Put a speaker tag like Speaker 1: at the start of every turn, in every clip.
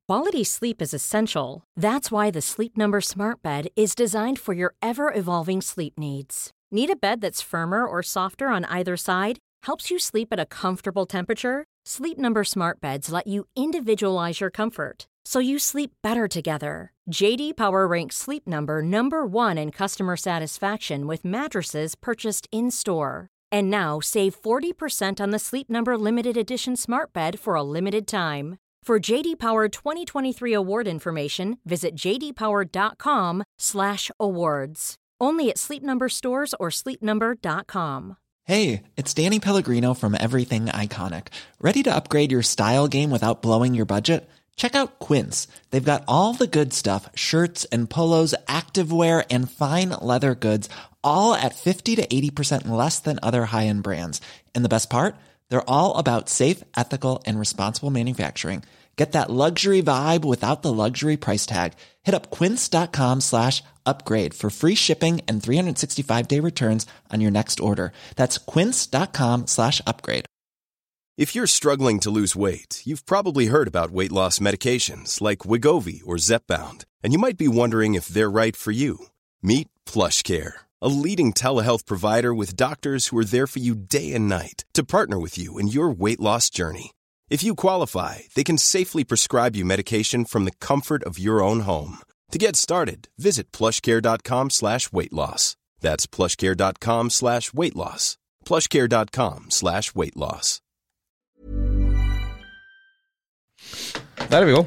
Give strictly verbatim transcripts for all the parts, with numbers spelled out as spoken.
Speaker 1: quality sleep is essential. That's why the Sleep Number Smart Bed is designed for your ever-evolving sleep needs. Need a bed that's firmer or softer on either side? Helps you sleep at a comfortable temperature? Sleep Number Smart Beds let you individualize your comfort, so you sleep better together. J D Power ranks Sleep Number number one in customer satisfaction with mattresses purchased in-store. And now, save forty percent on the Sleep Number Limited Edition Smart Bed for a limited time. For J D Power twenty twenty-three award information, visit j d power dot com slash awards. Only at Sleep Number stores or sleep number dot com.
Speaker 2: Hey, it's Danny Pellegrino from Everything Iconic. Ready to upgrade your style game without blowing your budget? Check out Quince. They've got all the good stuff, shirts and polos, activewear, and fine leather goods, all at fifty to eighty percent less than other high-end brands. And the best part? They're all about safe, ethical, and responsible manufacturing. Get that luxury vibe without the luxury price tag. Hit up quince.com slash upgrade for free shipping and three sixty-five day returns on your next order. That's quince.com slash upgrade.
Speaker 3: If you're struggling to lose weight, you've probably heard about weight loss medications like Wegovy or Zepbound, and you might be wondering if they're right for you. Meet PlushCare, a leading telehealth provider with doctors who are there for you day and night to partner with you in your weight loss journey. If you qualify, they can safely prescribe you medication from the comfort of your own home. To get started, visit plushcare.com slash weight loss. That's plushcare.com slash weight loss. plushcare.com slash weight loss.
Speaker 4: Där är vi igång.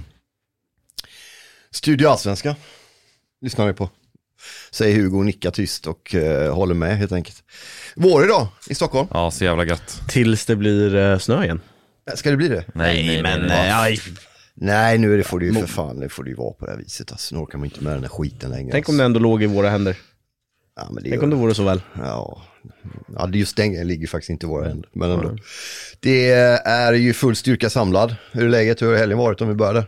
Speaker 5: Studio Allsvenska lyssnar vi på. Säger Hugo och nickar tyst och uh, håller med helt enkelt. Vår idag i Stockholm.
Speaker 6: Ja, så jävla gött.
Speaker 4: Tills det blir uh, snö igen.
Speaker 5: Ska det bli det?
Speaker 6: Nej, nej,
Speaker 4: men
Speaker 6: nej,
Speaker 4: nej.
Speaker 5: Nej, nu är det, får det ju för fan, det får det ju vara på det här viset. Alltså, nu orkar man inte med den här skiten längre.
Speaker 4: Tänk om det ändå låg i våra händer.
Speaker 5: Ja, men det
Speaker 4: Tänk om det vore så väl.
Speaker 5: Ja, ja just den ligger faktiskt inte i våra händer. Men ändå. Mm. Det är ju full styrka samlad. Hur är läget? Hur har helgen varit om vi började?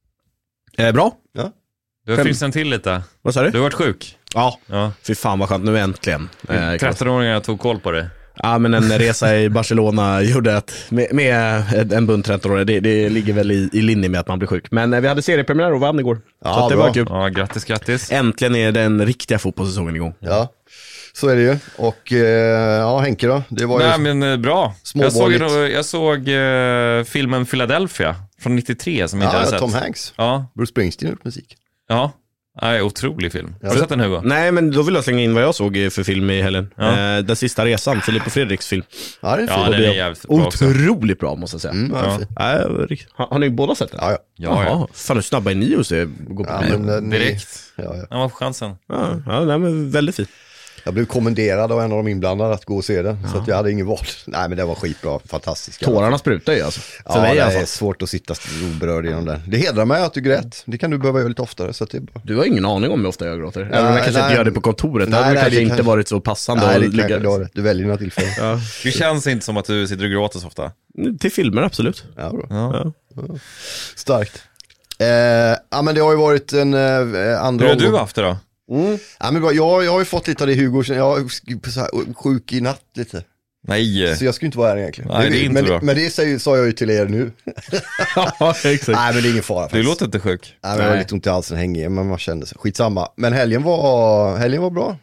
Speaker 4: Eh, bra.
Speaker 5: Ja.
Speaker 6: Du har fyllt sen till lite.
Speaker 4: Vad sa du?
Speaker 6: Du har varit sjuk.
Speaker 4: Ja,
Speaker 6: ja.
Speaker 4: Fy fan vad skönt, nu äntligen.
Speaker 6: Eh, tretton-åringar tog koll på det.
Speaker 4: Ja, men en resa i Barcelona gjorde att med, med en bunt tretton-åringar, det, det ligger väl i, i linje med att man blir sjuk. Men eh, vi hade seriepremiär och vann igår.
Speaker 5: Ja,
Speaker 4: så att det
Speaker 5: bra.
Speaker 4: var kul.
Speaker 6: Ja, grattis, grattis.
Speaker 4: Äntligen är den riktiga fotbollssäsongen igång.
Speaker 5: Ja, så är det ju. Och eh, ja, Henke då? Det var ju
Speaker 6: Nej, men eh, bra. Jag såg,
Speaker 5: småborgerligt.
Speaker 6: jag såg eh, filmen Philadelphia från nittiotre som jag inte
Speaker 5: Ja,
Speaker 6: hade sett.
Speaker 5: Tom Hanks.
Speaker 6: Ja,
Speaker 5: Bruce Springsteen gjort musik.
Speaker 6: ja. Nej, otrolig film. Har
Speaker 5: Ja.
Speaker 6: du sett den, Hugo?
Speaker 4: Nej, men då vill jag slänga in vad jag såg för film i helgen.
Speaker 6: Ja.
Speaker 4: Eh, Den sista resan, Filip och Fredriks film.
Speaker 5: Ja, det är
Speaker 6: Ja,
Speaker 5: fint.
Speaker 6: den är jävligt bra också.
Speaker 4: Otroligt bra måste jag säga.
Speaker 5: Mm, ja, det är
Speaker 6: Ja.
Speaker 5: fint.
Speaker 4: Ja, rikt- har, har ni båda sett den?
Speaker 5: Ja, ja.
Speaker 6: Ja, ja.
Speaker 4: Jaha, fan hur snabba är ni hos det? Gå på
Speaker 5: Ja,
Speaker 4: bio?
Speaker 5: men, eh, ni-
Speaker 6: Direkt.
Speaker 5: Ja, ja.
Speaker 6: Den var chansen.
Speaker 4: Ja, ja nej, men väldigt fint.
Speaker 5: Jag blev kommenderad av en av de inblandade att gå och se den. Så att jag hade ingen val. Nej, men det var skitbra. Fantastiskt.
Speaker 4: Tårarna sprutar ju alltså. För
Speaker 5: Ja,
Speaker 4: mig i
Speaker 5: det
Speaker 4: alla
Speaker 5: är
Speaker 4: fall.
Speaker 5: svårt att sitta oberörd genom den. Det hedrar mig att du grät. Det kan du behöva göra lite oftare. Så att det är bra.
Speaker 4: Du har ingen aning om hur ofta jag gråter. Även om jag kanske
Speaker 5: nej.
Speaker 4: inte gör det på kontoret.
Speaker 5: Nej,
Speaker 4: Det hade
Speaker 5: nej,
Speaker 4: kanske
Speaker 5: det
Speaker 4: inte
Speaker 5: kan-
Speaker 4: varit så passande
Speaker 5: Nej,
Speaker 4: att
Speaker 5: det
Speaker 4: ligga.
Speaker 5: kan, du, har det. Du väljer dina tillfällen.
Speaker 4: Ja.
Speaker 6: Det känns inte som att du sitter och gråter så ofta.
Speaker 4: Till filmer, absolut.
Speaker 5: Ja, bra.
Speaker 6: Ja.
Speaker 4: Ja.
Speaker 5: Starkt. Eh, ja, men det har ju varit en eh, andra
Speaker 6: Hur har du
Speaker 5: omgång.
Speaker 6: haft det då?
Speaker 5: Mm. Ja, men bra. Jag, jag har ju fått lite av det Hugo. Jag är så här, sjuk i natt lite.
Speaker 6: Nej.
Speaker 5: Så jag skulle inte vara här egentligen.
Speaker 6: Nej, det är inte
Speaker 5: men,
Speaker 6: bra.
Speaker 5: men det säger, sa jag ju till er nu.
Speaker 4: Ja, exakt.
Speaker 5: Nej, men det är ingen fara
Speaker 6: Du
Speaker 5: faktiskt.
Speaker 6: låter inte sjuk.
Speaker 5: Nej, men jag har lite ont i halsen, hänger, men man kände sig. Skitsamma. Men helgen var, helgen var bra.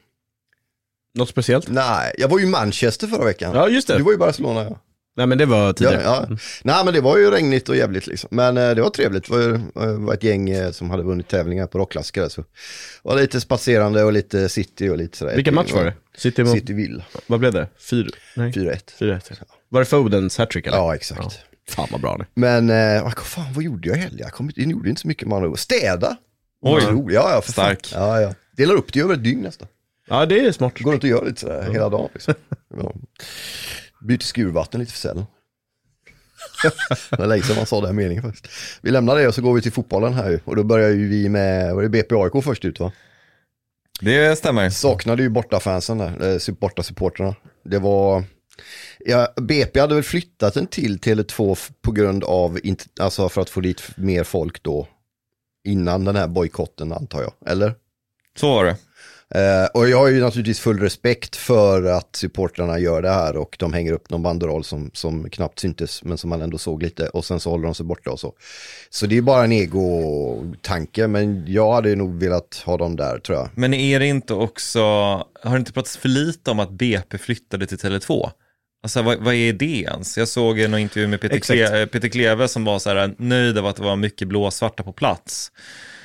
Speaker 4: Något speciellt?
Speaker 5: Nej, jag var ju i Manchester förra veckan.
Speaker 4: Ja, just det.
Speaker 5: Du var ju i Barcelona, ja.
Speaker 4: Nej, men det var
Speaker 5: Ja,
Speaker 4: tidigare.
Speaker 5: ja. Nej, men det var ju regnigt och jävligt liksom. Men eh, det var trevligt. Det var, ju, det var ett gäng eh, som hade vunnit tävlingar på rockklassiker. Så det var lite spatserande och lite city och lite sådär.
Speaker 4: Vilken match var det? City mot...
Speaker 5: City Villa.
Speaker 4: Vad blev det? Fyra? Nej.
Speaker 5: fyra ett.
Speaker 4: Fyra ett. Var det Fodens hattrick eller?
Speaker 5: Ja, exakt.
Speaker 4: Fan vad bra det.
Speaker 5: Men, eh, vad fan, vad gjorde jag i helgen? Jag, kom, jag gjorde inte så mycket man. Städa.
Speaker 6: Oj.
Speaker 5: Ja, ja, för fan.
Speaker 6: Stark.
Speaker 5: Ja, ja. Delar upp det över ett dygn nästan.
Speaker 4: Ja, det är smart.
Speaker 5: Går inte att göra lite sådär hela dagen liksom. Ja. Byter skurvatten lite för sällan. Det var länge sedan man sa den här meningen faktiskt. Vi lämnar det och så går vi till fotbollen här ju. Och då börjar ju vi med, var det B P A I K först ut va?
Speaker 6: Det stämmer.
Speaker 5: Saknade ju borta fansen där, eh, borta supporterna. Det var, ja, B P hade väl flyttat en till Tele två f- på grund av, inte, alltså för att få dit mer folk då. Innan den här bojkotten antar jag, eller?
Speaker 6: Så var det.
Speaker 5: Uh, och jag har ju naturligtvis full respekt för att supportrarna gör det här och de hänger upp någon banderoll som, som knappt syntes men som man ändå såg lite och sen så håller de sig borta och så. Så det är bara en ego-tanke, men jag hade nog velat ha dem där, tror jag.
Speaker 6: Men är det inte också, har det inte pratats för lite om att B P flyttade till Tele två? Alltså vad, vad är det ens? Jag såg en intervju med Peter, Kle- Peter Kleve som var så här nöjd av att det var mycket blåsvarta på plats.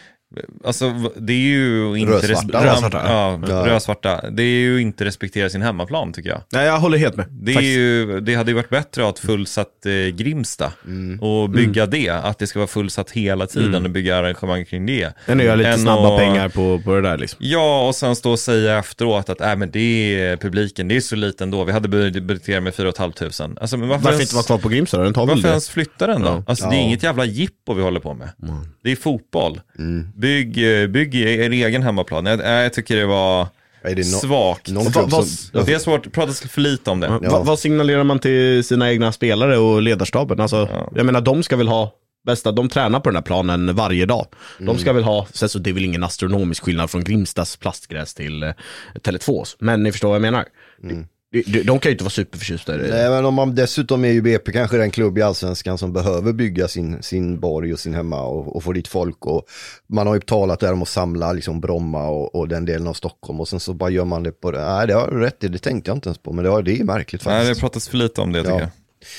Speaker 6: Alltså det är ju inte
Speaker 5: rödsvarta,
Speaker 6: res-
Speaker 4: rödsvarta.
Speaker 6: Ja,
Speaker 5: Ja.
Speaker 6: rödsvarta. Det är ju inte respektera sin hemmaplan, tycker jag.
Speaker 4: Nej, jag håller helt med.
Speaker 6: Det, är ju, det hade ju varit bättre att ha ett fullsatt eh, Grimsta
Speaker 5: Mm.
Speaker 6: och bygga mm. det, att det ska vara fullsatt hela tiden mm. och bygga arrangemang kring det.
Speaker 4: Än att göra lite
Speaker 6: Än
Speaker 4: snabba
Speaker 6: och,
Speaker 4: pengar på, på det där liksom.
Speaker 6: Ja, och sen stå och säga efteråt att äh, men det är publiken, det är så liten då. Vi hade budgeterat med fyra och ett halvt tusen. Alltså, men varför
Speaker 4: Varför
Speaker 6: ens,
Speaker 4: inte vara kvar på Grimsta? Den tar väl
Speaker 6: varför
Speaker 4: det?
Speaker 6: ens flytta den då?
Speaker 4: Ja.
Speaker 6: Alltså
Speaker 5: Ja.
Speaker 6: det är inget jävla jippo vi håller på med.
Speaker 4: Mm.
Speaker 6: Det är fotboll.
Speaker 5: Mm.
Speaker 6: Bygg, bygg er egen hemmaplan. Jag, jag tycker det var
Speaker 5: Är det no-
Speaker 6: svagt.
Speaker 5: någon
Speaker 6: Va,
Speaker 5: klubb
Speaker 6: va,
Speaker 5: som-
Speaker 6: det är svårt, det pratas för lite om det.
Speaker 4: Ja.
Speaker 5: Ja.
Speaker 4: Va, vad signalerar man till sina egna spelare och ledarstaben? Alltså,
Speaker 6: Ja.
Speaker 4: jag menar, de ska väl ha bästa, de tränar på den här planen varje dag.
Speaker 5: Mm.
Speaker 4: De ska väl ha, sen så det är väl ingen astronomisk skillnad från Grimstas plastgräs till eh, Tele tvås. Men ni förstår vad jag menar.
Speaker 5: Mm.
Speaker 4: De, de, de kan ju inte vara superförtjusta i det.
Speaker 5: Nej, men om man dessutom är ju B P kanske den klubb i Allsvenskan som behöver bygga sin, sin borg och sin hemma och, och få dit folk, och man har ju talat där om att samla liksom Bromma och, och den delen av Stockholm, och sen så bara gör man det på det. Nej, det har du rätt i, det tänkte jag inte ens på, men det, har, det är märkligt faktiskt.
Speaker 6: Nej, det pratas för lite om det, tycker
Speaker 5: Ja.
Speaker 6: jag.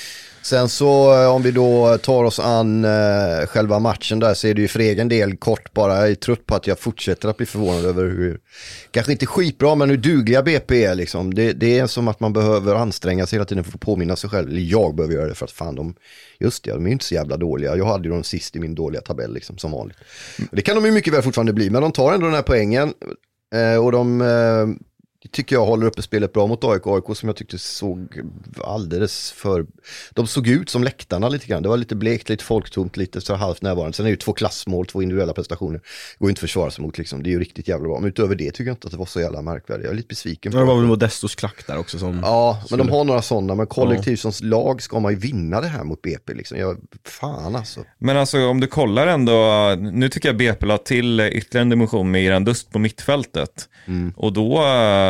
Speaker 5: Sen så om vi då tar oss an eh, själva matchen där, så är det ju för egen del kort bara, jag är trött på att jag fortsätter att bli förvånad över hur, kanske inte skitbra, men hur dugliga B P är liksom. Det, det är som att man behöver anstränga sig hela tiden för att påminna sig själv, eller jag behöver göra det för att fan de, just det, de är inte så jävla dåliga. Jag hade ju dem sist i min dåliga tabell liksom, som vanligt. Det kan de ju mycket väl fortfarande bli, men de tar ändå den här poängen eh, och de eh, tycker jag håller uppe spelet bra mot A I K. A I K som jag tyckte såg alldeles för... De såg ut som läktarna lite grann. Det var lite blekt, lite folktomt, lite så halvt närvarande. Sen är det ju två klassmål, två individuella prestationer. Går inte att försvara sig mot liksom. Det är ju riktigt jävla bra. Men utöver det tycker jag inte att det var så jävla märkvärdigt. Jag är lite besviken på
Speaker 4: Det var
Speaker 5: det.
Speaker 4: väl Modestos klack där också som...
Speaker 5: Ja, men de har några sådana. Men kollektivt som lag ska man ju vinna det här mot B P liksom. Jag, fan alltså.
Speaker 6: Men alltså om du kollar ändå, nu tycker jag B P la till ytterligare en dimension med Iran Dust på mittfältet. Mm. Och då,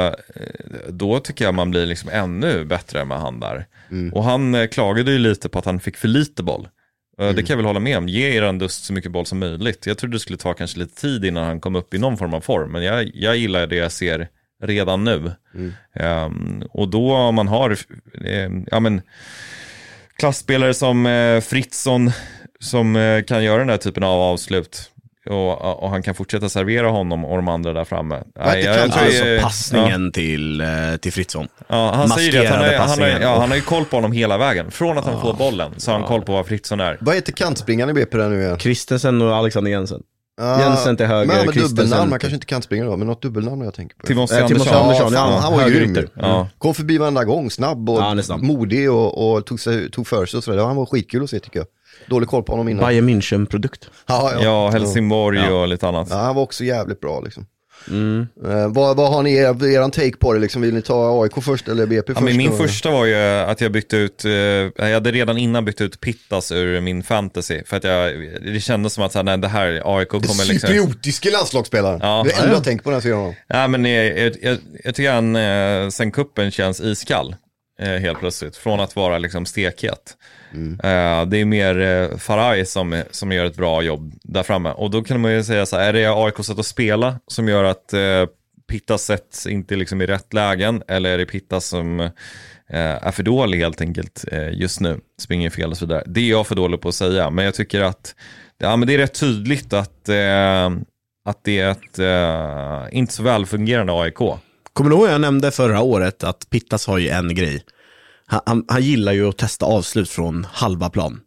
Speaker 6: då tycker jag man blir liksom ännu bättre med han där. Mm. Och han klagade ju lite på att han fick för lite boll. Mm. Det kan jag väl hålla med om. Ge Iran Dust så mycket boll som möjligt. Jag trodde det skulle ta kanske lite tid innan han kom upp i någon form av form. Men jag, jag gillar det jag ser redan nu. Mm. Um, och då om man har um, ja men klassspelare som uh, Fritzson som uh, kan göra den här typen av avslut och, och han kan fortsätta servera honom och de andra där framme.
Speaker 5: Nej, jag, jag
Speaker 4: alltså jag, passningen ja. till, till Fritzson.
Speaker 6: Ja, han säger det, han, är, han, är, ja, han har ju koll på honom hela vägen. Från att han ja. får bollen så har han koll på vad Fritzson är.
Speaker 5: Vad heter kantspringaren i B P där nu igen?
Speaker 4: Kristensen och Alexander Jensen.
Speaker 5: Ja,
Speaker 4: Jensen till höger,
Speaker 5: men med dubbelnamn, man
Speaker 4: till...
Speaker 5: kanske inte kan springa då, men något dubbelnamn jag tänker på.
Speaker 6: Timothy
Speaker 4: äh,
Speaker 6: Andersson.
Speaker 4: Andersson. Ja,
Speaker 5: han, han var ju grym.
Speaker 6: Ja.
Speaker 5: Kom förbi varenda gång, snabb och
Speaker 4: ja, snabb.
Speaker 5: modig och, och tog, sig, tog för sig och sådär. Han var skitkul att se tycker jag. Dålig koll på honom innan.
Speaker 4: Bayern München-produkt.
Speaker 6: Ja, ja. ja Helsingborg ja. och lite annat.
Speaker 5: Ja, han var också jävligt bra liksom.
Speaker 4: Mm.
Speaker 5: Uh, vad, vad har ni er, eran take på det liksom? Vill ni ta A I K först eller B P
Speaker 6: ja,
Speaker 5: först?
Speaker 6: Men min
Speaker 5: och...
Speaker 6: första var ju att jag bytte ut uh, jag hade redan innan bytt ut Pittas ur min fantasy för att jag, det kändes som att så här, nej, det här A I K kommer
Speaker 5: det
Speaker 6: liksom
Speaker 5: cypriotiska landslagsspelaren.
Speaker 6: Ja.
Speaker 5: Det är ändå jag tänker på när jag ser honom.
Speaker 6: Ja, men jag, jag, jag, jag tycker han uh, sen kuppen känns iskall uh, helt plötsligt från att vara liksom stekhet. Mm. Uh, det är mer uh, Faraj som, som gör ett bra jobb där framme. Och då kan man ju säga så här, är det A I K sätt att spela som gör att uh, Pittas sätts inte liksom i rätt lägen, eller är det Pittas som uh, är för dålig helt enkelt uh, just nu, springer fel och så vidare. Det är jag för dålig på att säga, men jag tycker att ja, men det är rätt tydligt att, uh, att det är ett uh, inte så välfungerande A I K.
Speaker 4: Kommer du ihåg jag nämnde förra året att Pittas har ju en grej. Han, han, han gillar ju att testa avslut från halva plan.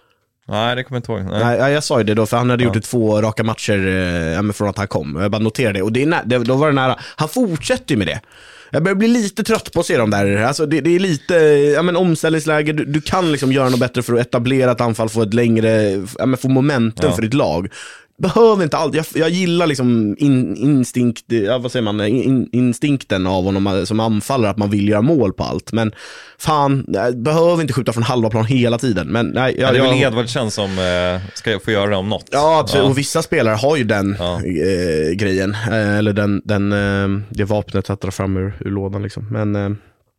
Speaker 6: Nej, det kommer jag inte ihåg.
Speaker 4: Nej. Nej, jag sa ju det då, för han hade ja. gjort det två raka matcher eh, från att han kom. Jag bara noterade det, och det är nä- det, då var det nära. Han fortsätter ju med det. Jag börjar bli lite trött på att se dem där. Alltså det, det är lite, ja men omställningsläge. Du, du kan liksom göra något bättre för att etablera ett anfall, få ett längre, ja men få momentum ja. för ditt lag. behöver inte allt. Jag, jag gillar liksom in, instinkt, ja, vad säger man, in, instinkten av honom som anfaller, att man vill göra mål på allt. Men fan, jag behöver inte skjuta från halva plan hela tiden. Men nej, jag,
Speaker 6: ja, det är väl
Speaker 4: jag,
Speaker 6: Edvardsen som eh, ska få göra det om något.
Speaker 4: Ja, absolut.
Speaker 6: Ja.
Speaker 4: Och vissa spelare har ju den ja. eh, grejen. Eh, eller den, den, eh, det vapnet att dra fram ur, ur lådan liksom. Men eh,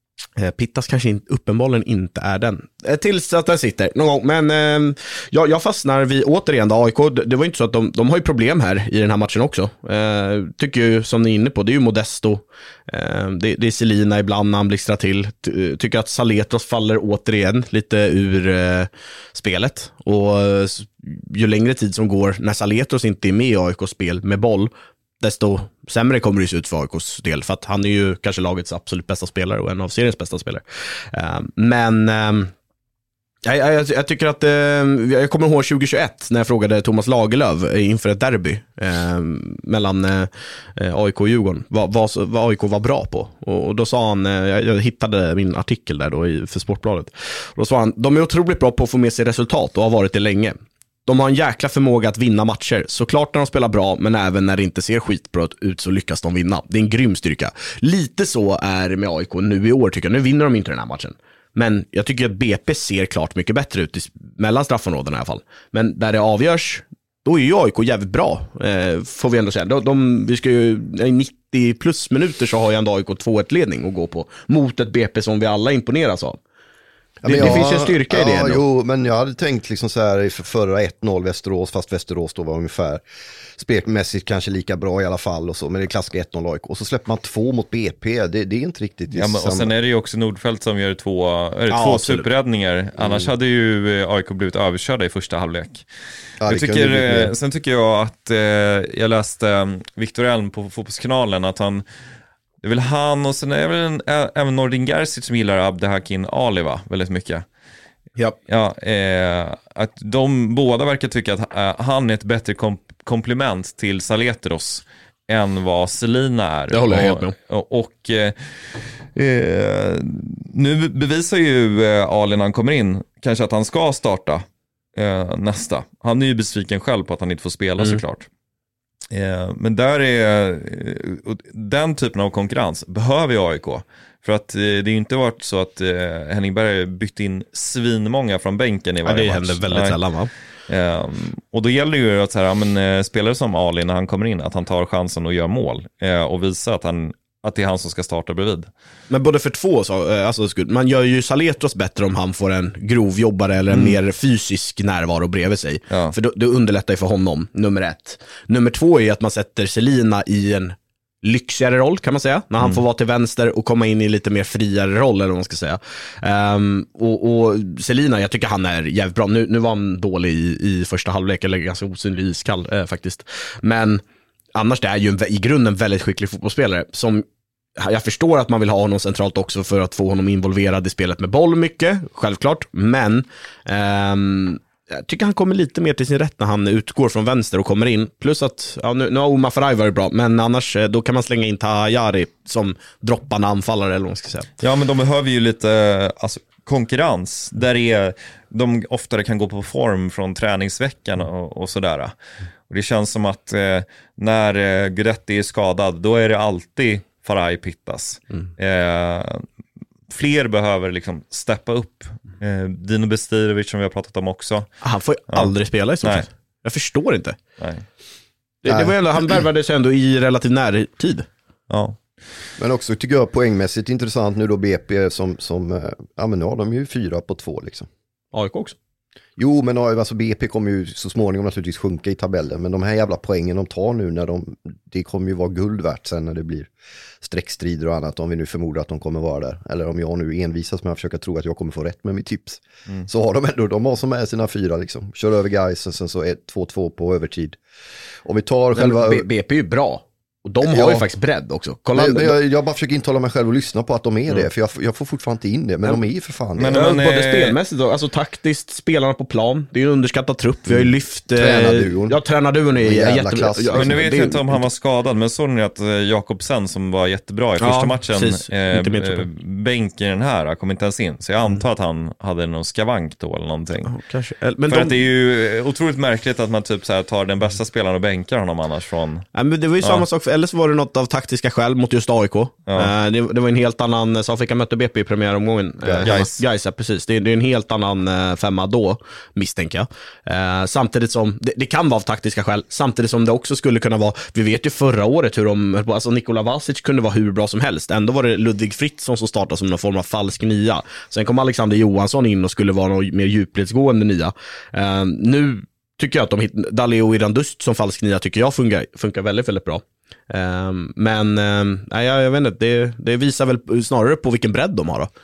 Speaker 4: Pittas kanske in, uppenbarligen inte är den. Eh, tills att den sitter någon gång. Men eh, jag, jag fastnar vid återigen då, A I K. Det var inte så att de, de har ju problem här i den här matchen också. Eh, tycker ju, som ni är inne på, det är ju Modesto. Eh, det, det är Selina ibland när han blixtrar till. Ty, tycker att Saletros faller återigen lite ur eh, spelet. Och eh, ju längre tid som går när Saletros inte är med i A I K:s spel med boll, desto sämre kommer det se ut för A I K:s del. För att han är ju kanske lagets absolut bästa spelare och en av seriens bästa spelare. Uh, men uh, jag, jag, jag tycker att uh, jag kommer ihåg tjugohundratjugoett när jag frågade Thomas Lagerlöf inför ett derby uh, mellan uh, A I K och Djurgården vad, vad, vad A I K var bra på. Och, och då sa han, uh, jag, jag hittade min artikel där då i, för Sportbladet. Och då sa han, de är otroligt bra på att få med sig resultat och har varit det länge. De har en jäkla förmåga att vinna matcher. Såklart när de spelar bra, men även när det inte ser skitbra ut så lyckas de vinna. Det är en grym styrka. Lite så är det med A I K nu i år tycker jag. Nu vinner de inte den här matchen. Men jag tycker att B P ser klart mycket bättre ut i, mellan straffområdena i alla fall. Men där det avgörs, då är ju A I K jävligt bra. Eh, får vi ändå säga. De, de, vi ska ju, i nittio plus minuter så har ju ändå A I K två ett ledning att gå på. Mot ett B P som vi alla imponeras av.
Speaker 5: Ja,
Speaker 4: det,
Speaker 5: jag,
Speaker 4: det finns ju en styrka
Speaker 5: ja,
Speaker 4: i det ändå.
Speaker 5: Jo, men jag hade tänkt liksom så här för förra ett noll Västerås, fast Västerås då var ungefär spelmässigt kanske lika bra i alla fall och så, men det är klassiska ett noll A I K. Och så släpper man två mot B P, det, det är inte riktigt.
Speaker 6: Ja, men, och sen är det ju också Nordfeldt som gör två, är det
Speaker 4: ja,
Speaker 6: två
Speaker 4: absolut.
Speaker 6: superräddningar. Mm. Annars hade ju A I K blivit överkörda i första halvlek.
Speaker 5: Ja,
Speaker 6: jag tycker, sen tycker jag att eh, jag läste um, Viktor Elm på Fotbollskanalen att han, det är väl han och sen är det väl en, ä, även Nordin Gerzic som gillar Abdehakin Ali va, väldigt mycket.
Speaker 4: Ja.
Speaker 6: Ja, eh, att de båda verkar tycka att eh, han är ett bättre kom- komplement till Saletros än vad Selina är.
Speaker 4: Det håller jag helt med.
Speaker 6: Och, och, och eh, eh, nu bevisar ju eh, Ali när han kommer in kanske att han ska starta eh, nästa. Han är ju besviken själv på att han inte får spela mm. såklart. Eh, men där är eh, den typen av konkurrens behöver ju A I K. För att eh, det är ju inte varit så att eh, Henning Berg bytt in svinmånga från bänken i varje match.
Speaker 4: Ja, det händer väldigt sällan va?
Speaker 6: Eh, och då gäller ju att så här, ja, men, eh, spelare som Ali när han kommer in, att han tar chansen och gör mål. Eh, och visar att, han, att det är han som ska starta bredvid.
Speaker 4: Men både för två, så, alltså, man gör ju Saletros bättre om han får en grovjobbare eller en mm. mer fysisk närvaro bredvid sig. Ja. För då, det underlättar ju för honom, nummer ett. Nummer två är att man sätter Selina i en lyxigare roll kan man säga, när han mm. får vara till vänster och komma in i lite mer friare roll eller vad man ska säga. Um, och, och Selina, jag tycker han är jävligt bra. Nu, nu var han dålig i, i första halvlek, eller ganska osynlig iskall eh, faktiskt. Men annars det är ju en, i grunden väldigt skicklig fotbollsspelare som jag förstår att man vill ha honom centralt också för att få honom involverad i spelet med boll mycket, självklart. Men um, jag tycker han kommer lite mer till sin rätt när han utgår från vänster och kommer in. Plus att, ja, nu, nu har Omar Faraj varit bra, men annars då kan man slänga in Tahayari som droppande anfallare eller vad man ska säga.
Speaker 6: Ja, men de behöver ju lite alltså, konkurrens där är, de oftare kan gå på form från träningsveckan och, och sådär. Och det känns som att eh, när eh, Guidetti är skadad, då är det alltid Faraj Pittas. Mm. Eh, fler behöver liksom steppa upp. Eh, Dino Bestirovic som vi har pratat om också.
Speaker 4: Han får ju ja. aldrig spela i så fall. Jag förstår inte.
Speaker 6: Nej.
Speaker 4: Det, det var ändå, han värvades ändå i relativ närtid.
Speaker 6: Ja.
Speaker 5: Men också tycker jag poängmässigt intressant nu då B P som, som ja men nu har de ju fyra på två liksom.
Speaker 4: A I K också.
Speaker 5: Jo, men alltså B P kommer ju så småningom naturligtvis sjunka i tabellen. Men de här jävla poängen de tar nu, när de, det kommer ju vara guld värt sen när det blir streckstrider och annat. Om vi nu förmodar att de kommer vara där. Eller om jag nu envisas med att försöka tro att jag kommer få rätt med mitt tips. Mm. Så har de ändå, de har som med sina fyra liksom. Kör över guys och sen så är två två på övertid. Om vi tar
Speaker 4: men
Speaker 5: själva...
Speaker 4: B- BP är ju bra. Och de har
Speaker 5: Ja.
Speaker 4: ju faktiskt bredd också. Kolla,
Speaker 5: Men, men jag, jag bara försöker intala mig själv och lyssna på att de är
Speaker 4: Mm.
Speaker 5: det, för jag, jag får fortfarande inte in det, men de är ju för fan det.
Speaker 6: Men-
Speaker 4: Ja,
Speaker 6: men,
Speaker 4: både
Speaker 6: eh,
Speaker 4: spelmässigt och alltså taktiskt, spelarna på plan. Det är ju en underskattad trupp. Vi har ju lyft... eh,
Speaker 5: Tränarduon.
Speaker 4: Ja, tränarduon är
Speaker 5: En jävla
Speaker 4: jättebra.
Speaker 5: klass.
Speaker 4: Ja,
Speaker 6: Men nu vet
Speaker 4: det-
Speaker 6: jag inte om han var skadad, men såg ni att eh, Jakobsen som var jättebra i
Speaker 4: Ja,
Speaker 6: första matchen,
Speaker 4: precis.
Speaker 6: eh,
Speaker 4: Inte med
Speaker 6: eh,
Speaker 4: truppen.
Speaker 6: bänk i den här, kom inte ens in. Så jag antar att han hade någon skavank då eller någonting.
Speaker 4: Ja, kanske. Men
Speaker 6: För
Speaker 4: de...
Speaker 6: att det är ju otroligt märkligt att man typ så här tar den bästa spelaren och bänkar honom annars från...
Speaker 4: Ja, men det var ju
Speaker 6: Ja.
Speaker 4: samma sak, för, eller så var det något av taktiska skäl mot just A I K.
Speaker 6: Ja.
Speaker 4: Eh, det, det var en helt annan, Sandviken mötte B P i premiäromgången. Eh,
Speaker 6: Gais.
Speaker 4: Gais, ja, precis. Det, det är en helt annan eh, femma då, misstänker jag. Eh, samtidigt som, det, det kan vara av taktiska skäl, samtidigt som det också skulle kunna vara, vi vet ju förra året hur de, alltså Nikola Vasic kunde vara hur bra som helst. Ändå var det Ludvig Fritzson som startade som någon form av falsk nia. Sen kom Alexander Johansson in och skulle vara någon mer djupledsgående nia. Eh, nu tycker jag att de hittar, Daleo Irandust som falsk nia tycker jag funkar, funkar väldigt, väldigt bra. Um, men um, nej, jag, jag vet inte, det, det visar väl snarare på vilken bredd de har då.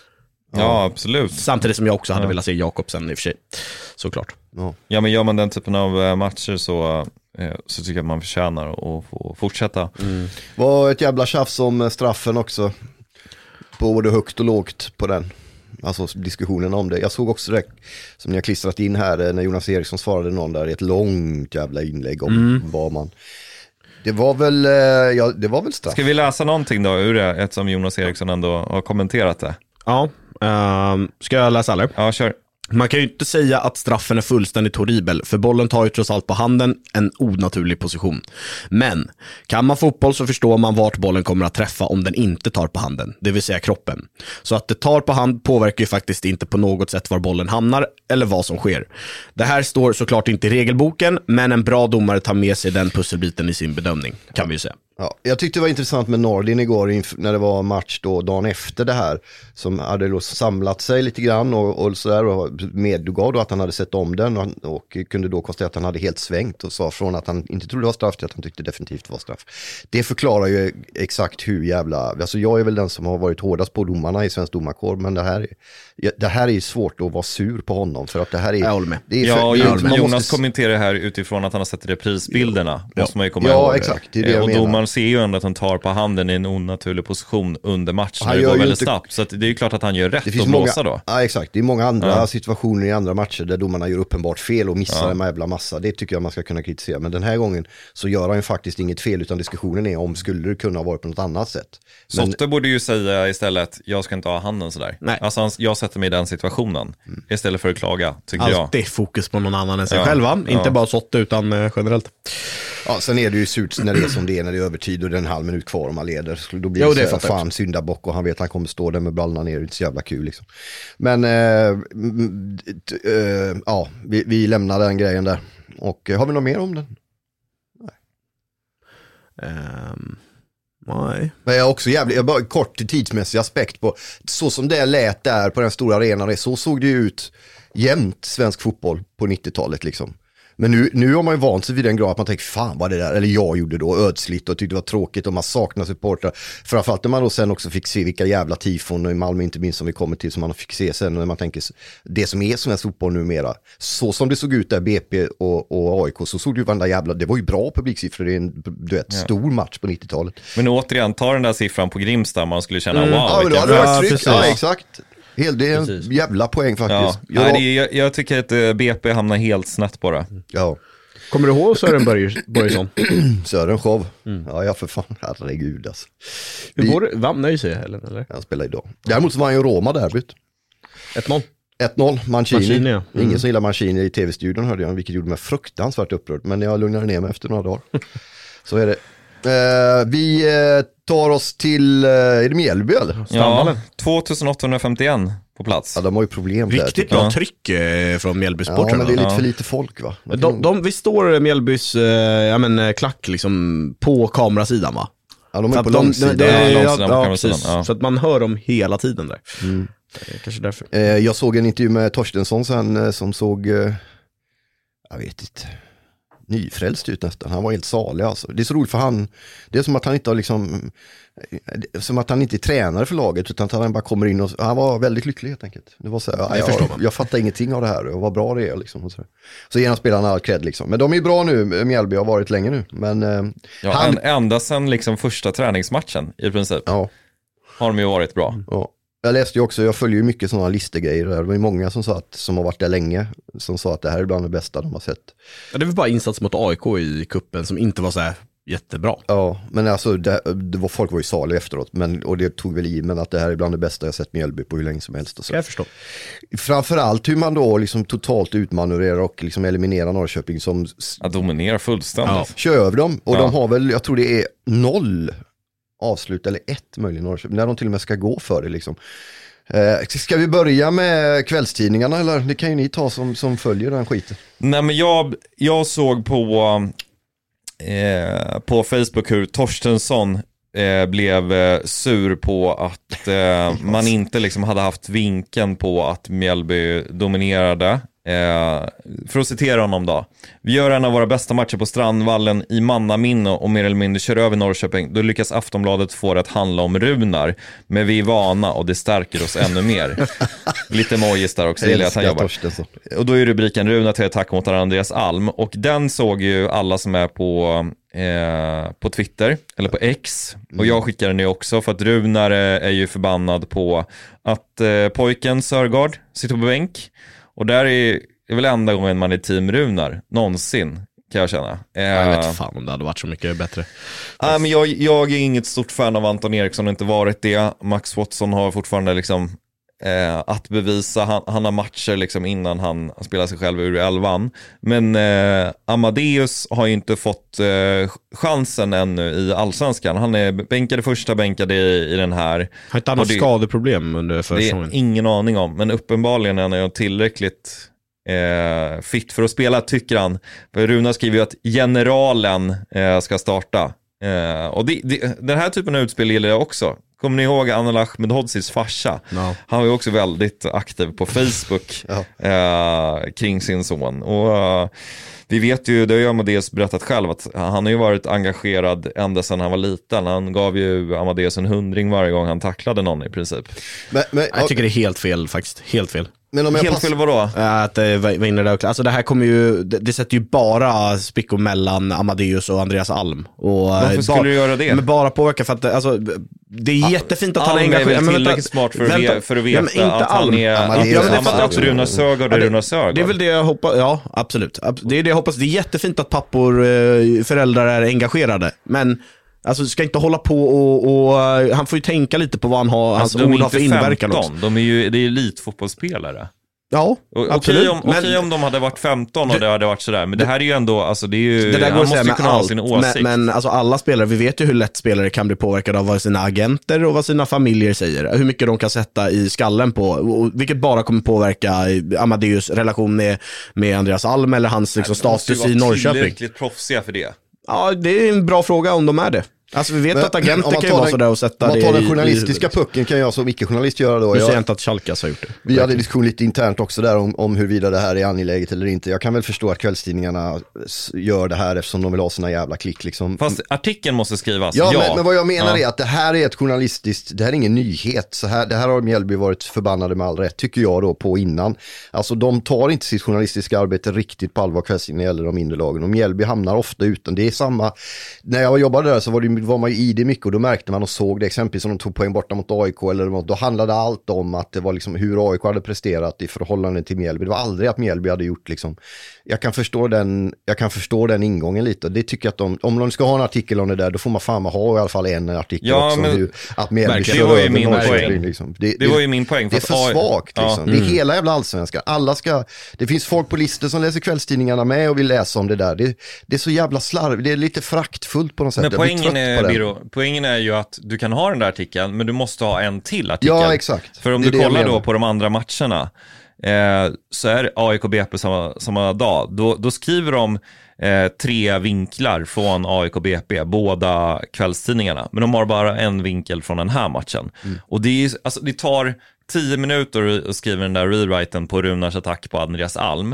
Speaker 6: Ja, absolut.
Speaker 4: Samtidigt som jag också hade
Speaker 6: Ja.
Speaker 4: velat se Jakobsen i och för sig, såklart.
Speaker 6: Ja, men gör man den typen av eh, matcher så, eh, så tycker jag att man förtjänar att få fortsätta.
Speaker 5: Var ett jävla tjafs om straffen också. På både högt och lågt på den. Alltså diskussionen om det. Jag såg också det som ni har klistrat in här när Jonas Eriksson svarade någon där i ett långt jävla inlägg om
Speaker 4: Mm.
Speaker 5: vad man... Det var väl, eh, ja, det var väl straff.
Speaker 6: Ska vi läsa någonting då ur det, eftersom Jonas Eriksson ändå har kommenterat det?
Speaker 4: Ja, um, ska jag läsa eller?
Speaker 6: Ja, kör.
Speaker 4: Man kan ju inte säga att straffen är fullständigt horribel, för bollen tar ju trots allt på handen, en onaturlig position. Men kan man fotboll så förstår man vart bollen kommer att träffa om den inte tar på handen, det vill säga kroppen. Så att det tar på hand påverkar ju faktiskt inte på något sätt var bollen hamnar eller vad som sker. Det här står såklart inte i regelboken, men en bra domare tar med sig den pusselbiten i sin bedömning, kan vi ju säga.
Speaker 5: Ja, jag tyckte det var intressant med Nordin igår inf- när det var match då dagen efter det här, som hade då samlat sig lite grann och, och sådär och medgav då att han hade sett om den och, och kunde då konstatera att han hade helt svängt och sa från att han inte trodde det var straff till att han tyckte definitivt det var straff. Det förklarar ju exakt hur jävla, alltså jag är väl den som har varit hårdast på domarna i svensk domarkår, men det här är, det här är ju svårt att vara sur på honom för att det här är...
Speaker 4: Jag håller med.
Speaker 5: Det är
Speaker 6: Ja,
Speaker 5: för,
Speaker 6: Jonas,
Speaker 5: man
Speaker 6: Jonas
Speaker 5: måste-
Speaker 6: kommenterar här utifrån att han har sett reprisbilderna.
Speaker 5: Ja.
Speaker 6: Måste man ju komma
Speaker 5: Ja,
Speaker 6: ihåg.
Speaker 5: exakt, det är det jag
Speaker 6: och
Speaker 5: menar.
Speaker 6: domaren ser ju ändå att han tar på handen i en onaturlig position under matchen.
Speaker 5: Han
Speaker 6: När det
Speaker 5: gör
Speaker 6: går
Speaker 5: ju
Speaker 6: väldigt
Speaker 5: inte-
Speaker 6: snabbt. Så att det är ju klart att han gör rätt
Speaker 5: Det finns
Speaker 6: att
Speaker 5: många,
Speaker 6: blåsa då.
Speaker 5: ja, exakt. Det är många andra
Speaker 6: Ja.
Speaker 5: situationer i andra matcher där domarna gör uppenbart fel och missar
Speaker 6: Ja.
Speaker 5: en jävla massa. Det tycker jag man ska kunna kritisera. Men den här gången så gör han ju faktiskt inget fel, utan diskussionen är om skulle det kunna ha varit på något annat sätt. Men,
Speaker 6: Sotte borde ju säga istället, jag ska inte ha handen sådär.
Speaker 4: Nej.
Speaker 6: Alltså han, jag sätter mig i den situationen. Istället för att klaga, tycker jag.
Speaker 4: Alltid fokus på någon annan än sig
Speaker 6: Ja.
Speaker 4: själva, inte
Speaker 6: Ja.
Speaker 4: bara Sotte utan eh, generellt.
Speaker 5: ja, sen är det ju surt när det är som det är, när det är övertid och det är en halv minut kvar om man leder. Så då blir
Speaker 4: Jo,
Speaker 5: det,
Speaker 4: det
Speaker 5: så här,
Speaker 4: fattar jag
Speaker 5: fan syndabock och han vet att han kommer stå där med brallorna ner. Det är inte så jävla kul liksom. Men eh, mm, t- eh, ja, vi, vi lämnar den grejen där. Och eh, har vi något mer om den?
Speaker 4: Um, nej.
Speaker 5: Men jag är också jävligt, jag bara kort tidsmässig aspekt på så som det lät där på den stora arenan, så såg det ju ut jämt svensk fotboll på nittiotalet liksom. Men nu, nu har man ju vant sig vid den grad att man tänker, fan vad det där, eller jag gjorde då, ödsligt och tyckte det var tråkigt och man saknar supportrar. Framförallt när man då sen också fick se vilka jävla tifon i Malmö inte minst som vi kommer till, som man fick se sen när man tänker, det som är svensk fotboll numera, så som det såg ut där B P och, och A I K, så såg det ju varenda jävla, det var ju bra publiksiffror, det är en du vet,
Speaker 6: Ja.
Speaker 5: stor match på nittiotalet.
Speaker 6: Men återigen, ta den där siffran på Grimsta, man skulle känna, wow,
Speaker 5: Ja, men då
Speaker 6: vilken
Speaker 5: hade det
Speaker 6: bra-
Speaker 5: varit
Speaker 4: Ja,
Speaker 5: tryck,
Speaker 4: precis.
Speaker 5: ja exakt. Helt, det är en
Speaker 4: Precis.
Speaker 5: jävla poäng
Speaker 6: Ja.
Speaker 5: faktiskt. Ja.
Speaker 6: Nej, det är, jag, jag tycker att eh, B P hamnar helt snett på det.
Speaker 5: ja.
Speaker 4: Kommer du ihåg Sören Börj- Börjesson?
Speaker 5: Sören show. Ja, ja för fan, herregud alltså.
Speaker 4: Hur
Speaker 5: Vi-
Speaker 4: går det? Vann nöj sig Helen, eller?
Speaker 5: Han spelar idag. Däremot så var han ju Roma-derbyt.
Speaker 4: ett noll.
Speaker 5: ett noll, Mancini.
Speaker 4: Mancini, ja. Mm.
Speaker 5: Ingen som gillar Mancini i tv-studion hörde jag, vilket gjorde mig fruktansvärt upprörd. Men jag lugnade ner mig efter några dagar. Så är det. Eh, vi eh, tar oss till, eh, är det Mjällby eller?
Speaker 6: Ja, tvåtusenåttahundrafemtioen på plats.
Speaker 5: Ja, de har ju problem där.
Speaker 4: Riktigt
Speaker 5: tycker jag.
Speaker 4: bra tryck eh, från
Speaker 5: Ja,
Speaker 4: Mjällby-supportrarna.
Speaker 5: men det är lite
Speaker 6: Ja.
Speaker 5: för lite folk va?
Speaker 4: De, de, vi står Mjällbys eh, ja, men, eh, klack liksom, på kamerasidan va?
Speaker 5: ja, de
Speaker 4: För
Speaker 5: är
Speaker 4: att
Speaker 5: på
Speaker 4: de-
Speaker 5: långsidan.
Speaker 4: det-
Speaker 6: Ja,
Speaker 4: ja,
Speaker 6: långsidan på
Speaker 4: ja,
Speaker 6: kamerasidan,
Speaker 4: precis.
Speaker 6: ja.
Speaker 4: Så att man hör dem hela tiden där. Det är kanske därför.
Speaker 5: Eh, jag såg en intervju med Torstensson sen eh, som såg, eh, jag vet inte, nyfrälst ut nästan. Han var helt salig alltså. Det är så roligt för han, det är som att han inte har liksom, som att han inte är tränare för laget utan att han bara kommer in och, han var väldigt lycklig helt enkelt. Det var så här, ja, jag, jag, jag fattar ingenting av det här och vad bra det är liksom. Och så så ena spelarna all cred liksom. Men de är ju bra nu, Mjällby har varit länge nu. Men eh,
Speaker 6: ja,
Speaker 5: han...
Speaker 6: ända sedan liksom första träningsmatchen i princip.
Speaker 5: Ja.
Speaker 6: Har de ju varit bra.
Speaker 5: Ja. Jag läste ju också, jag följer ju mycket sådana listegrejer där. Det var ju många som sa att, som har varit där länge, som sa att det här är bland det bästa de har sett.
Speaker 4: Ja, det var bara insats mot A I K i kuppen som inte var så här jättebra.
Speaker 5: Ja, men alltså det, det var, folk var ju saliga efteråt, men, och det tog väl i, men att det här är bland det bästa jag sett Mjällby på hur länge som helst. Och så.
Speaker 4: Ska jag förstå.
Speaker 5: Framförallt hur man då liksom totalt utmanövrerar och liksom eliminerar Norrköping som
Speaker 6: att dominera fullständigt.
Speaker 5: Ja. Kör över dem, och
Speaker 6: ja.
Speaker 5: de har väl, jag tror det är noll avslut, eller ett möjligen Norrköping, när de till och med ska gå för det liksom. Eh, ska vi börja med kvällstidningarna eller? Det kan ju ni ta som, som följer den skiten.
Speaker 6: Nej men jag, jag såg på eh, på Facebook hur Torstensson eh, blev eh, sur på att eh, man inte liksom hade haft vinkeln på att Mjällby dominerade. Eh, för att citera honom då: vi gör en av våra bästa matcher på Strandvallen i mannaminne och mer eller mindre kör över Norrköping. Då lyckas Aftonbladet få det att handla om Runar, men vi är vana och det stärker oss ännu mer. Lite mojis där också, gillar att han jobbar. Och då är rubriken Runar till attack mot Andreas Alm, och den såg ju alla som är på eh, på Twitter eller på X, och jag skickar den ju också för att Runar är ju förbannad på att eh, pojken Sörgård sitter på bänk. Och där är, är väl enda gången man är team Runar någonsin, kan jag känna. Eh,
Speaker 4: jag vet inte fan om det hade varit så mycket bättre.
Speaker 6: Nej, men jag, jag är inget stort fan av Anton Eriksson, inte varit det. Max Watson har fortfarande liksom eh, att bevisa. Han, han har matcher liksom innan han spelar sig själv ur elvan. Men eh, Amadeus har ju inte fått eh, chansen ännu i Allsvenskan. Han är bänkade första, bänkade i, i den här.
Speaker 4: Har inte han något skadeproblem under försäsongen?
Speaker 6: Det är ingen aning om, men uppenbarligen är han ju tillräckligt eh, fit för att spela, tycker han. För Runa skriver ju att generalen eh, ska starta. Eh, och det, det, den här typen av utspel gillar jag också. Kommer ni ihåg Anel Ahmedhodzics farsa? No. Han var ju också väldigt aktiv på Facebook ja. eh, kring sin son. Och eh, vi vet ju, det har ju Amadeus berättat själv, att han har ju varit engagerad ända sedan han var liten. Han gav ju Amadeus en hundring varje gång han tacklade någon i princip.
Speaker 5: Men, men,
Speaker 4: jag tycker det är helt fel faktiskt, helt fel.
Speaker 6: Men om jag helt pass... fel vadå?
Speaker 4: Att det var inne där. Alltså det här kommer ju, det, det sätter ju bara spickor mellan Amadeus och Andreas Alm. Och
Speaker 6: varför skulle
Speaker 4: bara,
Speaker 6: du göra det?
Speaker 4: Men bara påverka för att alltså, det är jättefint att
Speaker 6: Alm
Speaker 4: han är engagerad.
Speaker 6: Alm är väl tillräckligt smart för,
Speaker 4: vänta,
Speaker 6: att, för att veta
Speaker 4: ja,
Speaker 6: att han är,
Speaker 4: ja,
Speaker 6: att,
Speaker 4: ja,
Speaker 6: att, att, att Runar Sörgård är Runar Sörgård.
Speaker 4: Det är väl det jag hoppas, ja absolut. Det är det jag hoppas. Det är jättefint att pappor, föräldrar är engagerade. Men alltså ska inte hålla på och, och han får ju tänka lite på vad han har,
Speaker 6: alltså,
Speaker 4: hans ord har för inverkan också.
Speaker 6: De är ju, det är elitfotbollsspelare.
Speaker 4: Ja,
Speaker 6: okej okay, om, men, okay, om de hade varit femton och det hade varit sådär. Men det här är ju ändå, alltså det är ju,
Speaker 4: det där
Speaker 6: han måste ju kunna
Speaker 4: allt,
Speaker 6: ha sin åsikt.
Speaker 4: Men, men alltså alla spelare, vi vet ju hur lätt spelare kan bli påverkade av vad sina agenter och vad sina familjer säger. Hur mycket de kan sätta i skallen på, och vilket bara kommer påverka Amadeus relation med, med Andreas Alm eller hans liksom, status i Norrköping. De måste ju vara
Speaker 6: tillräckligt proffsiga för det.
Speaker 4: Ja, det är en bra fråga om de är det. Alltså vi vet men, att agenter kan ju vara sådär och sätta det i...
Speaker 5: Om man tar den journalistiska i, pucken kan jag som icke-journalist göra då.
Speaker 4: Nu säger
Speaker 5: jag
Speaker 4: inte att Schalkas har gjort det.
Speaker 5: Vi hade diskussion lite internt också där om, om huruvida det här är angeläget eller inte. Jag kan väl förstå att kvällstidningarna gör det här eftersom de vill ha sina jävla klick liksom.
Speaker 6: Fast artikeln måste skrivas.
Speaker 5: Ja,
Speaker 6: ja.
Speaker 5: Men, men vad jag menar
Speaker 6: ja.
Speaker 5: är att det här är ett journalistiskt, det här är ingen nyhet. Så här, det här har Mjällby varit förbannade med all rätt, tycker jag då, på innan. Alltså de tar inte sitt journalistiska arbete riktigt på allvar kvällstidningarna eller de mindre lagen. Och Mjällby hamnar ofta utan. Det är samma, när jag jobbade där så var, det, var man ju i det mycket. Och då märkte man och såg det exempelvis som de tog poäng borta mot A I K eller då handlade allt om att det var liksom hur A I K hade presterat i förhållande till Mjällby. Det var aldrig att Mjällby hade gjort liksom, jag kan förstå den, jag kan förstå den ingången lite. Det tycker jag att de, om de ska ha en artikel om det där, då får man fan ha i alla fall en artikel ja, också. Men, hur, att Mjällby
Speaker 6: det var ju min poäng.
Speaker 5: Liksom. Det,
Speaker 6: det,
Speaker 5: det
Speaker 6: var ju min poäng.
Speaker 5: För det är för svagt liksom.
Speaker 6: Ja.
Speaker 5: Det är hela jävla allsvenskan. Alla ska, det finns folk på listor som läser kvällstidningarna med och vill läsa om det där. Det, det är så jävla slarv. Det är lite fraktfullt på något sätt.
Speaker 6: Men poängen är, Biro, poängen är ju att du kan ha den där artikeln, men du måste ha en till artikel.
Speaker 5: Ja, exakt.
Speaker 6: För om
Speaker 5: det
Speaker 6: du kollar då på de andra matcherna eh, så är A I K B P samma, samma dag. Då, då skriver de eh, tre vinklar från A I K B P, båda kvällstidningarna. Men de har bara en vinkel från den här matchen. Mm. Och det, är, alltså, det tar tio minuter att skriva den där rewriten på Runars attack på Andreas Alm.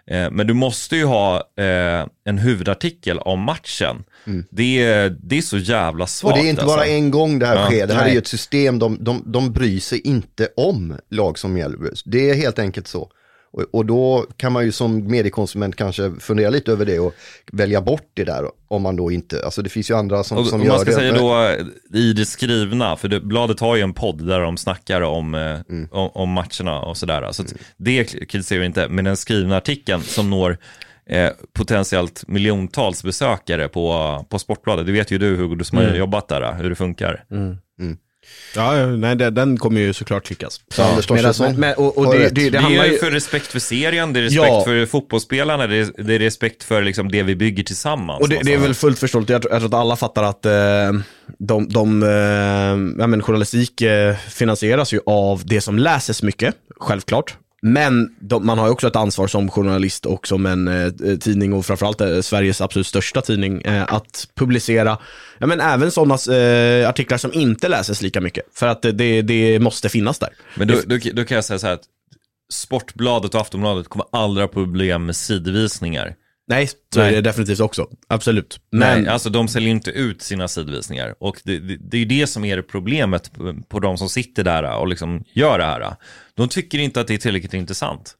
Speaker 6: Eh, men du måste ju ha eh, en huvudartikel om matchen. Mm. Det, är, det är så jävla svagt.
Speaker 5: Och det är inte
Speaker 6: alltså.
Speaker 5: bara en gång det här
Speaker 6: ja,
Speaker 5: sker. Det här
Speaker 6: nej.
Speaker 5: är ju ett system, de, de, de bryr sig inte om lag som Mjällby. Det är helt enkelt så. Och, och då kan man ju som mediekonsument kanske fundera lite över det och välja bort det där om man då inte, alltså det finns ju andra som,
Speaker 6: och,
Speaker 5: som
Speaker 6: och
Speaker 5: gör
Speaker 6: man ska
Speaker 5: det.
Speaker 6: säga då i det skrivna, för det, bladet har ju en podd där de snackar om, mm. om, om matcherna och sådär. Så mm. det kritiserar vi inte, men den skrivna artikeln som når eh, potentiellt miljontals besökare på, på Sportbladet, det vet ju du Hugo, du som mm. har jobbat där, hur det funkar.
Speaker 5: Mm. Mm.
Speaker 4: Ja, nej, det, den kommer ju såklart lyckas.
Speaker 5: Så ja. Anders men, men, och, och det, det, det,
Speaker 6: det
Speaker 4: handlar
Speaker 6: är
Speaker 4: ju
Speaker 6: för respekt för serien, det är respekt ja. för fotbollsspelarna, det är, det är respekt för liksom det vi bygger tillsammans.
Speaker 4: Och det, det är väl fullt förståeligt, jag tror, jag tror att alla fattar att eh, de, de eh, ja, men journalistik eh, finansieras ju av det som läses mycket, självklart. Men de, man har ju också ett ansvar som journalist och som en eh, tidning och framförallt eh, Sveriges absolut största tidning eh, att publicera, ja, men även sådana eh, artiklar som inte läses lika mycket. För att det, det måste finnas där.
Speaker 6: Men då, då, då kan jag säga så här att Sportbladet och Aftonbladet kommer aldrig ha problem med sidvisningar.
Speaker 4: Nej, så Nej. är det definitivt också. Absolut.
Speaker 6: Men Nej, alltså de säljer inte ut sina sidvisningar. Och det, det, det är ju det som är det problemet på, på de som sitter där och liksom gör det här. De tycker inte att det är tillräckligt intressant.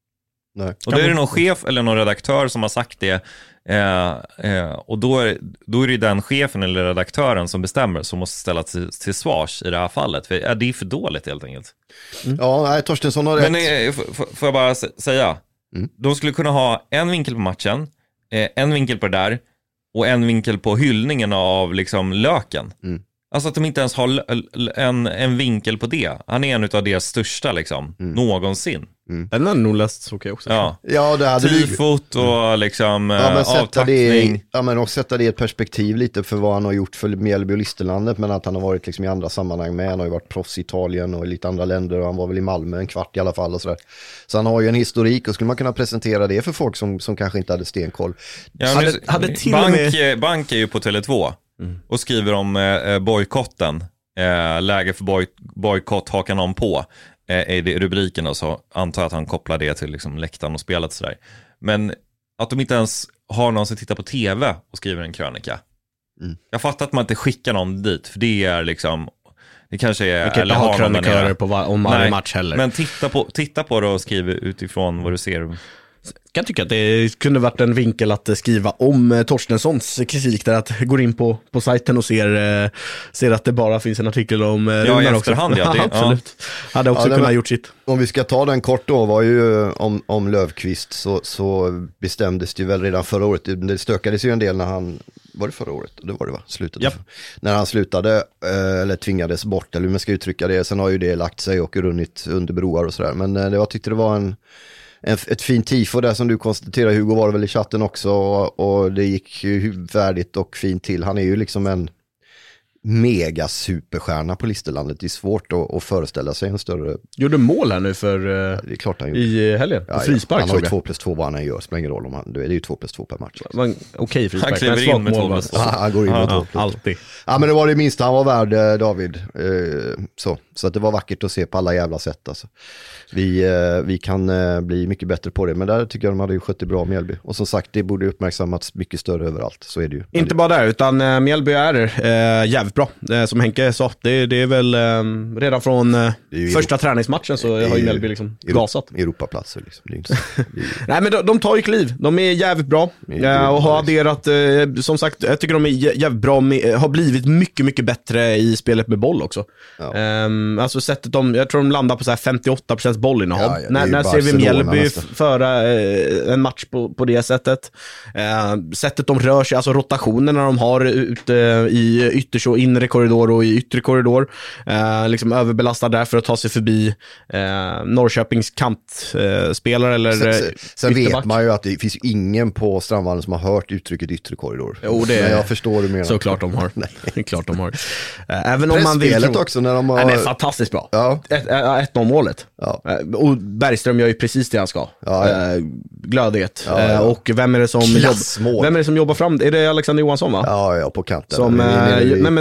Speaker 5: Nej.
Speaker 6: Och då är det någon chef eller någon redaktör som har sagt det. Eh, eh, och då är, då är det den chefen eller redaktören som bestämmer som måste ställa till, till svars i det här fallet. För ja, det är för dåligt helt enkelt.
Speaker 5: Mm. Ja, nej, Torstensson har rätt.
Speaker 6: Men eh, f- f- får jag bara säga... Mm. De skulle kunna ha en vinkel på matchen, eh, en vinkel på det där och en vinkel på hyllningen av liksom löken. Mm. Alltså att de inte ens har l- l- en, en vinkel på det. Han är en av deras största liksom, mm. någonsin.
Speaker 4: Mm. Den har nog läst så okej också.
Speaker 6: Ja,
Speaker 5: ja det hade
Speaker 6: Trifot och liksom
Speaker 5: ja, men sätta
Speaker 6: avtackning.
Speaker 5: Det, ja, men också sätta det i ett perspektiv lite för vad han har gjort för Mjällby och Listerlandet, men att han har varit liksom i andra sammanhang med. Han har ju varit proffs i Italien och i lite andra länder och han var väl i Malmö en kvart i alla fall och sådär. Så han har ju en historik och skulle man kunna presentera det för folk som, som kanske inte hade stenkoll.
Speaker 6: Ja,
Speaker 4: hade, hade till
Speaker 6: bank,
Speaker 4: med...
Speaker 6: bank är ju på Tele två mm. och skriver om eh, bojkotten. Eh, läge för boj, bojkott, hakan om på. Är det rubriken och så antar jag att han kopplar det till liksom läktaren och spelet sådär. Men att de inte ens har någon som tittar på tv och skriver en krönika. Mm. Jag fattar att man inte skickar någon dit, för det är liksom, det kanske är...
Speaker 4: Man kan inte ha krönikörer på var, om varje match heller.
Speaker 6: Men titta på, titta på det och skriv utifrån vad du ser.
Speaker 4: Jag kan tycka att det kunde varit en vinkel att skriva om Torstenssons kritik där, att går in på, på sajten och ser, ser att det bara finns en artikel om
Speaker 6: ja,
Speaker 4: Runar
Speaker 6: i efterhand,
Speaker 4: också.
Speaker 6: Ja, det,
Speaker 4: absolut. Ja. Hade också ja, kunnat ha gjort sitt.
Speaker 5: Om vi ska ta den kort då, var ju om, om Löfqvist så, så bestämdes det ju väl redan förra året. Det stökades ju en del när han, var det förra året? Det var det va? Slutade.
Speaker 4: Yep.
Speaker 5: När han slutade eller tvingades bort, eller hur man ska uttrycka det. Sen har ju det lagt sig och runnit under broar och sådär. Men det, jag tyckte det var en ett fint tifo där som du konstaterar, Hugo, var det väl i chatten också, och, och det gick ju värdigt och fint till. Han är ju liksom en mega superstjärna på Listerlandet. Det är svårt att, att föreställa sig en större...
Speaker 4: Gjorde mål här nu för
Speaker 5: ja, det är klart han gjorde.
Speaker 4: I helgen,
Speaker 5: ja,
Speaker 4: frispark.
Speaker 5: Han har ju två plus två vad han gör, spelar ingen roll om han, det är ju två plus två per match.
Speaker 4: Okej, okay, frispark.
Speaker 6: Han kliver in med två plus två.
Speaker 5: Ja, han går in med två plus två.
Speaker 4: Alltid.
Speaker 5: Ja, men det var det minsta han var värd, David. Eh, så. så att det var vackert att se på alla jävla sätt alltså. Vi, eh, vi kan eh, bli mycket bättre på det, men där tycker jag de hade ju skött det bra, Mjällby. Och som sagt, det borde uppmärksammats mycket större överallt, så är det ju.
Speaker 4: Inte bara där, utan äh, Mjällby är äh, jävligt bra. Äh, som Henke sa, det, det är väl äh, redan från äh, första Europa. träningsmatchen så har ju Mjällby liksom
Speaker 5: Europa,
Speaker 4: gasat.
Speaker 5: Europaplatser liksom. Det är inte så, det är...
Speaker 4: Nej, men de, de tar ju kliv. De är jävligt bra äh, och har adderat, äh, som sagt, jag tycker de är jävligt bra, med, har blivit mycket, mycket bättre i spelet med boll också. Ja. Ähm, alltså sättet de, jag tror de landar på så här femtioåtta procent bollinnehav. Ja, ja, när när ser vi Mjällby föra eh, en match på, på det sättet? Eh, sättet de rör sig, alltså rotationerna de har ute i ytters och inre korridor och i yttre korridor. Eh, liksom överbelastad där för att ta sig förbi eh, Norrköpings kantspelare eh, eller
Speaker 5: sen, sen, sen
Speaker 4: ytterback.
Speaker 5: Vet man ju att det finns ingen på Strandvallen som har hört uttrycket yttre korridor.
Speaker 4: Jo, det är,
Speaker 5: men jag förstår du menar.
Speaker 4: Så klart de har. Nej. Klart de har. Eh, även om man
Speaker 5: vill
Speaker 4: tro...
Speaker 5: också när de har...
Speaker 4: Nej, det är fantastiskt bra.
Speaker 5: Ja.
Speaker 4: Ett, ett noll målet.
Speaker 5: Ja.
Speaker 4: Och Bergström gör ju precis det han ska.
Speaker 5: Ja, ja.
Speaker 4: Glödhet.
Speaker 5: Ja, ja.
Speaker 4: Och vem är det som jobb... vem är det som jobbar fram? Är det Alexander Johansson va?
Speaker 5: Ja, ja, på kanten.
Speaker 4: Som, äh, nej, men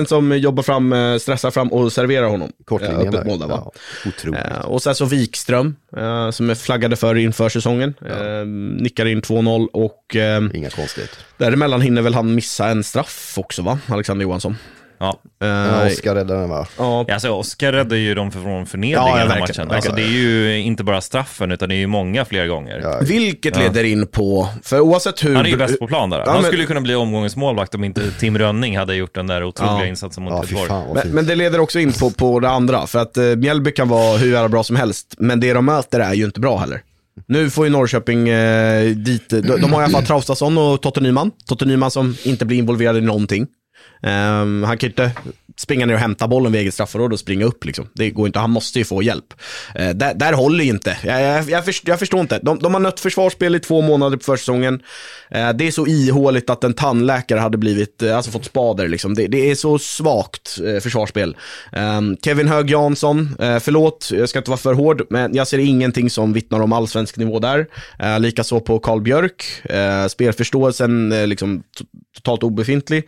Speaker 4: som jobbar fram, stressar fram och serverar honom.
Speaker 5: Kortlinjen
Speaker 4: öppet mål där, va?
Speaker 5: Ja, otroligt.
Speaker 4: Eh, och sen så Wikström, eh, som är flaggade för inför säsongen. Ja. Eh, nickar in två noll och... Eh,
Speaker 5: Inga konstigheter.
Speaker 4: Däremellan hinner väl han missa en straff också, va? Alexander Johansson.
Speaker 6: Ja,
Speaker 5: ja Oskar räddade den, va?
Speaker 4: Ja,
Speaker 6: ja alltså Oskar räddade ju dem från förnedringen
Speaker 4: ja, ja,
Speaker 6: i den här
Speaker 4: verkligen,
Speaker 6: matchen. Alltså, det är ju inte bara straffen, utan det är ju många fler gånger.
Speaker 5: Ja.
Speaker 4: Vilket leder in på, för oavsett hur...
Speaker 6: Han är ju bäst på plan där.
Speaker 4: Ja,
Speaker 6: Han
Speaker 4: men...
Speaker 6: skulle kunna bli omgångens målvakt om inte Tim Rönning hade gjort den där otroliga
Speaker 4: ja.
Speaker 6: insatsen mot
Speaker 5: Ja,
Speaker 6: Göteborg.
Speaker 4: Men, men det leder också in på, på det andra, för att eh, Mjällby kan vara hur jävla bra som helst, men det de möter är ju inte bra heller. Nu får ju Norrköping eh, dit, de, de har i alla fall Traustason och Totte Nyman. Totte Nyman som inte blir involverad i någonting. Um, han kan inte springa ner och hämta bollen vid eget straffområde och springa upp liksom. Det går inte, han måste ju få hjälp. uh, där, där håller ju inte jag, jag, jag, förstår, jag förstår inte, de, de har nött försvarsspel i två månader på försäsongen. uh, Det är så ihåligt att en tandläkare hade blivit, uh, alltså fått spader liksom. det, det är så svagt uh, försvarsspel. um, Kevin Hög Jansson, uh, förlåt, jag ska inte vara för hård, men jag ser ingenting som vittnar om allsvensk nivå där. uh, Likaså på Carl Björk, uh, spelförståelsen uh, liksom t- totalt obefintlig.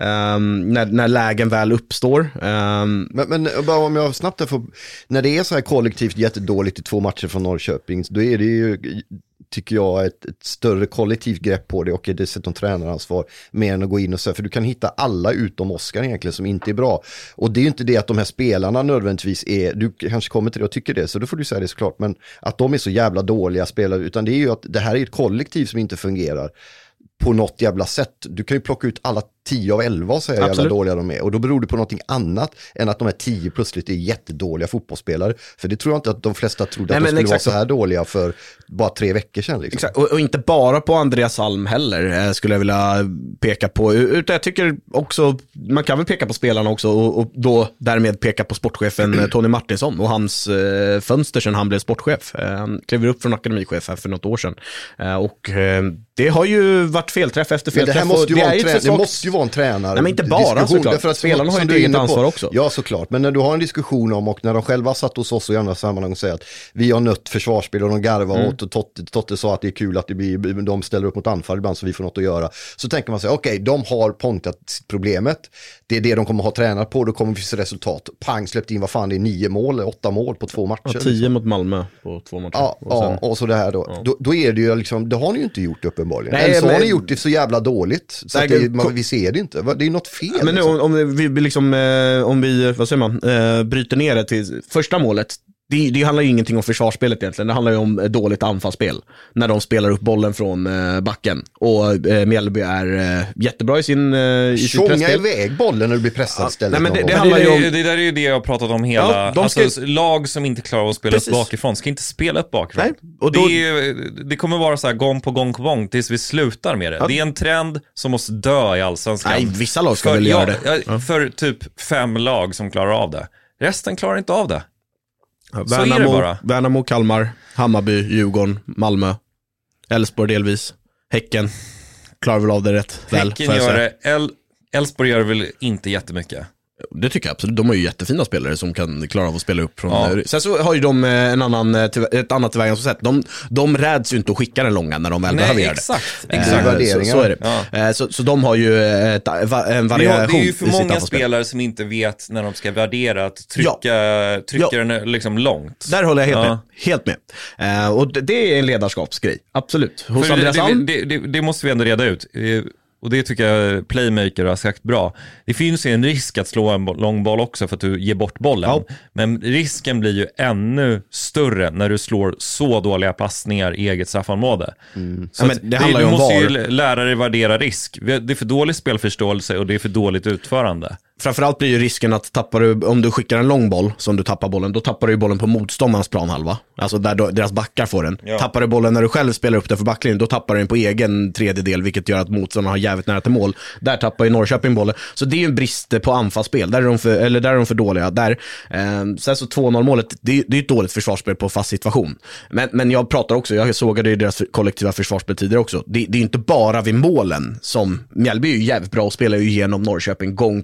Speaker 4: Um, när, när lägen väl uppstår. Um,
Speaker 5: men, men bara om jag snabbt där får, när det är så här kollektivt jättedåligt i två matcher från Norrköping, då är det ju, tycker jag, ett, ett större kollektivt grepp på det och ett dessutom tränaransvar mer än att gå in och så, för du kan hitta alla utom Oskar egentligen som inte är bra. Och det är ju inte det att de här spelarna nödvändigtvis är, du kanske kommer till det och tycker det, så då får du säga det såklart, men att de är så jävla dåliga spelare, utan det är ju att det här är ett kollektiv som inte fungerar på något jävla sätt. Du kan ju plocka ut alla tio av elva och säga hur jävla dåliga de är. Och då beror det på någonting annat än att de här tio plötsligt är jättedåliga fotbollsspelare. För det tror jag inte att de flesta trodde. Nej, att de skulle vara så här dåliga för bara tre veckor sedan. Liksom.
Speaker 4: Exakt. Och, och inte bara på Andreas Alm heller, eh, skulle jag vilja peka på. Utan jag tycker också, man kan väl peka på spelarna också och, och då därmed peka på sportchefen mm. Tony Martinsson och hans eh, fönster sedan han blev sportchef. Eh, han klev upp från akademichef här för något år sedan. Eh, och eh, det har ju varit felträff efter felträff.
Speaker 5: Men det här måste ju,
Speaker 4: det
Speaker 5: vara, en trä-
Speaker 4: svagt...
Speaker 5: det måste ju vara en tränare.
Speaker 4: Nej, men inte bara såklart. För att spelarna har ju ett eget ansvar också.
Speaker 5: Ja, såklart. Men när du har en diskussion om, och när de själva satt hos oss och i andra sammanhang och säger att vi har nött försvarsspel och de garvar mm. åt och Totte, Totte sa att det är kul att det blir, de ställer upp mot anfall ibland så vi får något att göra. Så tänker man sig, okej, okay, de har pontat problemet. Det är det de kommer ha tränat på, då kommer vi se resultat. Pang, släppt in, vad fan, det är nio mål, åtta mål på två matcher.
Speaker 4: Ja, tio liksom. Mot Malmö på två matcher.
Speaker 5: Ja, och, sen, ja, och så det här då. Ja. då. Då är det ju liksom, det har ni ju inte gjort uppenbarligen. Nej, så
Speaker 4: men...
Speaker 5: har ni gjort det så jävla dåligt. Så
Speaker 4: Nej,
Speaker 5: att det, man, vi ser det inte. Det är något fel.
Speaker 4: Men nu,
Speaker 5: liksom.
Speaker 4: om, om vi liksom, eh, om vi, vad säger man, eh, bryter ner det till första målet. Det, det handlar ju ingenting om försvarsspelet egentligen. Det handlar ju om dåligt anfallsspel. När de spelar upp bollen från eh, backen. Och eh, Mjällby är eh, jättebra i sin, eh, i sitt pressspel.
Speaker 5: Tjonga iväg bollen när du blir pressad.
Speaker 4: Ja, nej, men det, det,
Speaker 6: men
Speaker 4: handlar
Speaker 6: det,
Speaker 4: ju om...
Speaker 6: det, det där är ju det jag har pratat om hela.
Speaker 4: Ja, de ska...
Speaker 6: alltså, lag som inte klarar att spela Precis. upp bakifrån ska inte spela upp bakifrån. Nej. Och då... det, är, det kommer vara så här gång på gång på gång tills vi slutar med det. Ja. Det är en trend som måste dö i allsvenskan.
Speaker 4: Nej, vissa lag ska
Speaker 6: för,
Speaker 4: väl
Speaker 6: ja,
Speaker 4: göra det.
Speaker 6: Ja. För typ fem lag som klarar av det. Resten klarar inte av det.
Speaker 4: Ja, Värnamo, Värnamo, Kalmar, Hammarby, Djurgården, Malmö, Elfsborg delvis, Häcken klarar väl av det rätt väl.
Speaker 6: Häcken gör det, El- Elfsborg gör väl inte jättemycket.
Speaker 4: Det tycker jag absolut. De har ju jättefina spelare som kan klara av att spela upp från... Ja. Sen så har ju de en annan, ett annat tillvägagångssätt. De, de räds ju inte att skicka den långa när de väl
Speaker 6: Nej,
Speaker 4: behöver
Speaker 6: exakt,
Speaker 4: det.
Speaker 6: exakt.
Speaker 4: Eh, så, så är det. Ja. Så, så de har ju ett, en variation.
Speaker 6: Det är ju för många spelare som inte vet när de ska värdera att trycka, ja. trycka ja. den liksom långt.
Speaker 4: Där håller jag helt ja. med. Helt med. Uh, och det är en ledarskapsgrej. Absolut. Hos
Speaker 6: för
Speaker 4: Andreas
Speaker 6: det, det, det, det måste vi ändå reda ut. Och det tycker jag Playmaker har sagt bra. Det finns ju en risk att slå en lång boll också för att du ger bort bollen. Ja. Men risken blir ju ännu större när du slår så dåliga passningar i eget straffområde. Mm. Så ja, men det handlar det, ju om du måste var. ju lära dig värdera risk. Det är för dålig spelförståelse och det är för dåligt utförande.
Speaker 4: Framförallt blir ju risken att tappar du, om du skickar en lång boll som du tappar bollen, då tappar du bollen på motståndarens planhalva. Alltså där då, deras backar får den. Ja. Tappar du bollen när du själv spelar upp den för backlinjen, då tappar du den på egen tredjedel, vilket gör att motståndarna har jävligt nära till mål. Där tappar ju Norrköping bollen. Så det är ju en brist på anfallsspel. Där är de för, eller där är de för dåliga. Där, eh, sen så två noll målet, det, det är ju ett dåligt försvarsspel på fast situation. Men, men jag pratar också, jag sågade ju deras kollektiva försvarsspel tidigare också. Det, det är ju inte bara vid målen som Mjällby är ju jävligt bra och spelar ju igenom Norrköping gång på gång på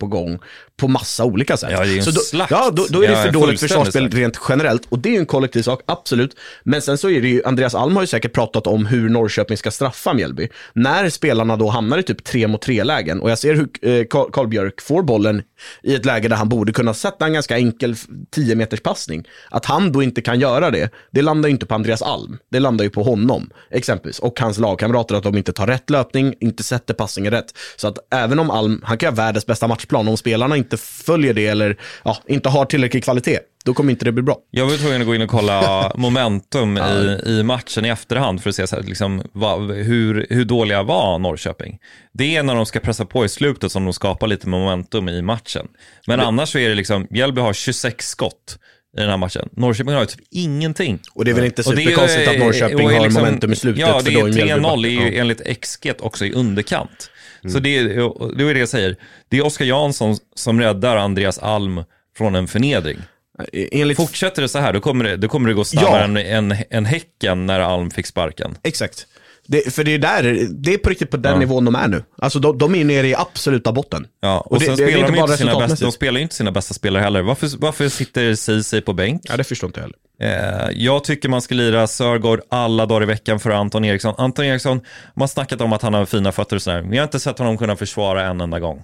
Speaker 4: gång på massa olika sätt.
Speaker 6: Ja, det är en
Speaker 4: så då,
Speaker 6: slakt.
Speaker 4: ja, då, då är det
Speaker 6: Ja,
Speaker 4: för dåligt
Speaker 6: fullständigt
Speaker 4: försvarsspel
Speaker 6: slakt.
Speaker 4: rent generellt. Och det är ju en kollektiv sak, absolut. Men sen så är det ju, Andreas Alm har ju säkert pratat om hur Norrköping ska straffa Mjällby. När spelarna då hamnar i typ tre mot tre lägen. Och jag ser hur eh, Carl, Carl Björk får bollen i ett läge där han borde kunna sätta en ganska enkel tio meters passning. Att han då inte kan göra det, det landar ju inte på Andreas Alm. Det landar ju på honom, exempelvis. Och hans lagkamrater, att de inte tar rätt löpning, inte sätter passningen rätt. Så att även om Alm, han kan ha världens bästa matchplan, om spelarna inte följer det eller ja, inte har tillräcklig kvalitet, då kommer inte det bli bra.
Speaker 6: Jag var tvungen att gå in och kolla momentum i, i matchen i efterhand för att se så här, liksom, vad, hur, hur dåliga var Norrköping. Det är när de ska pressa på i slutet som de skapar lite momentum i matchen. Men det... annars så är det liksom, Mjällby har tjugosex skott i den här matchen. Norrköping har typ ingenting.
Speaker 4: Och det är väl inte superkonstigt att Norrköping har liksom, momentum i slutet.
Speaker 6: Ja, det
Speaker 4: för
Speaker 6: är tre noll är ju enligt X G också i underkant. Mm. Så det är, det är det jag säger. Det är Oskar Jansson som räddar Andreas Alm från en förnedring. Enligt... Fortsätter det så här, då kommer det, då kommer det gå snabbare ja. än, än, än Häcken när Alm fick sparken.
Speaker 4: Exakt. Det, för det är där, det är på riktigt på den ja. nivån de är nu. Alltså de, de är nere i absoluta botten.
Speaker 6: Ja, och, och sen det, spelar det de, inte sina bästa, de spelar ju inte sina bästa spelare heller. Varför, varför sitter Ceesay på bänk?
Speaker 4: Ja, det förstår inte jag
Speaker 6: heller. Eh, jag tycker man ska lira Sörgård alla dagar i veckan för Anton Eriksson. Anton Eriksson, man har snackat om att han har fina fötter och sådär. Men jag har inte sett honom kunna försvara en enda gång.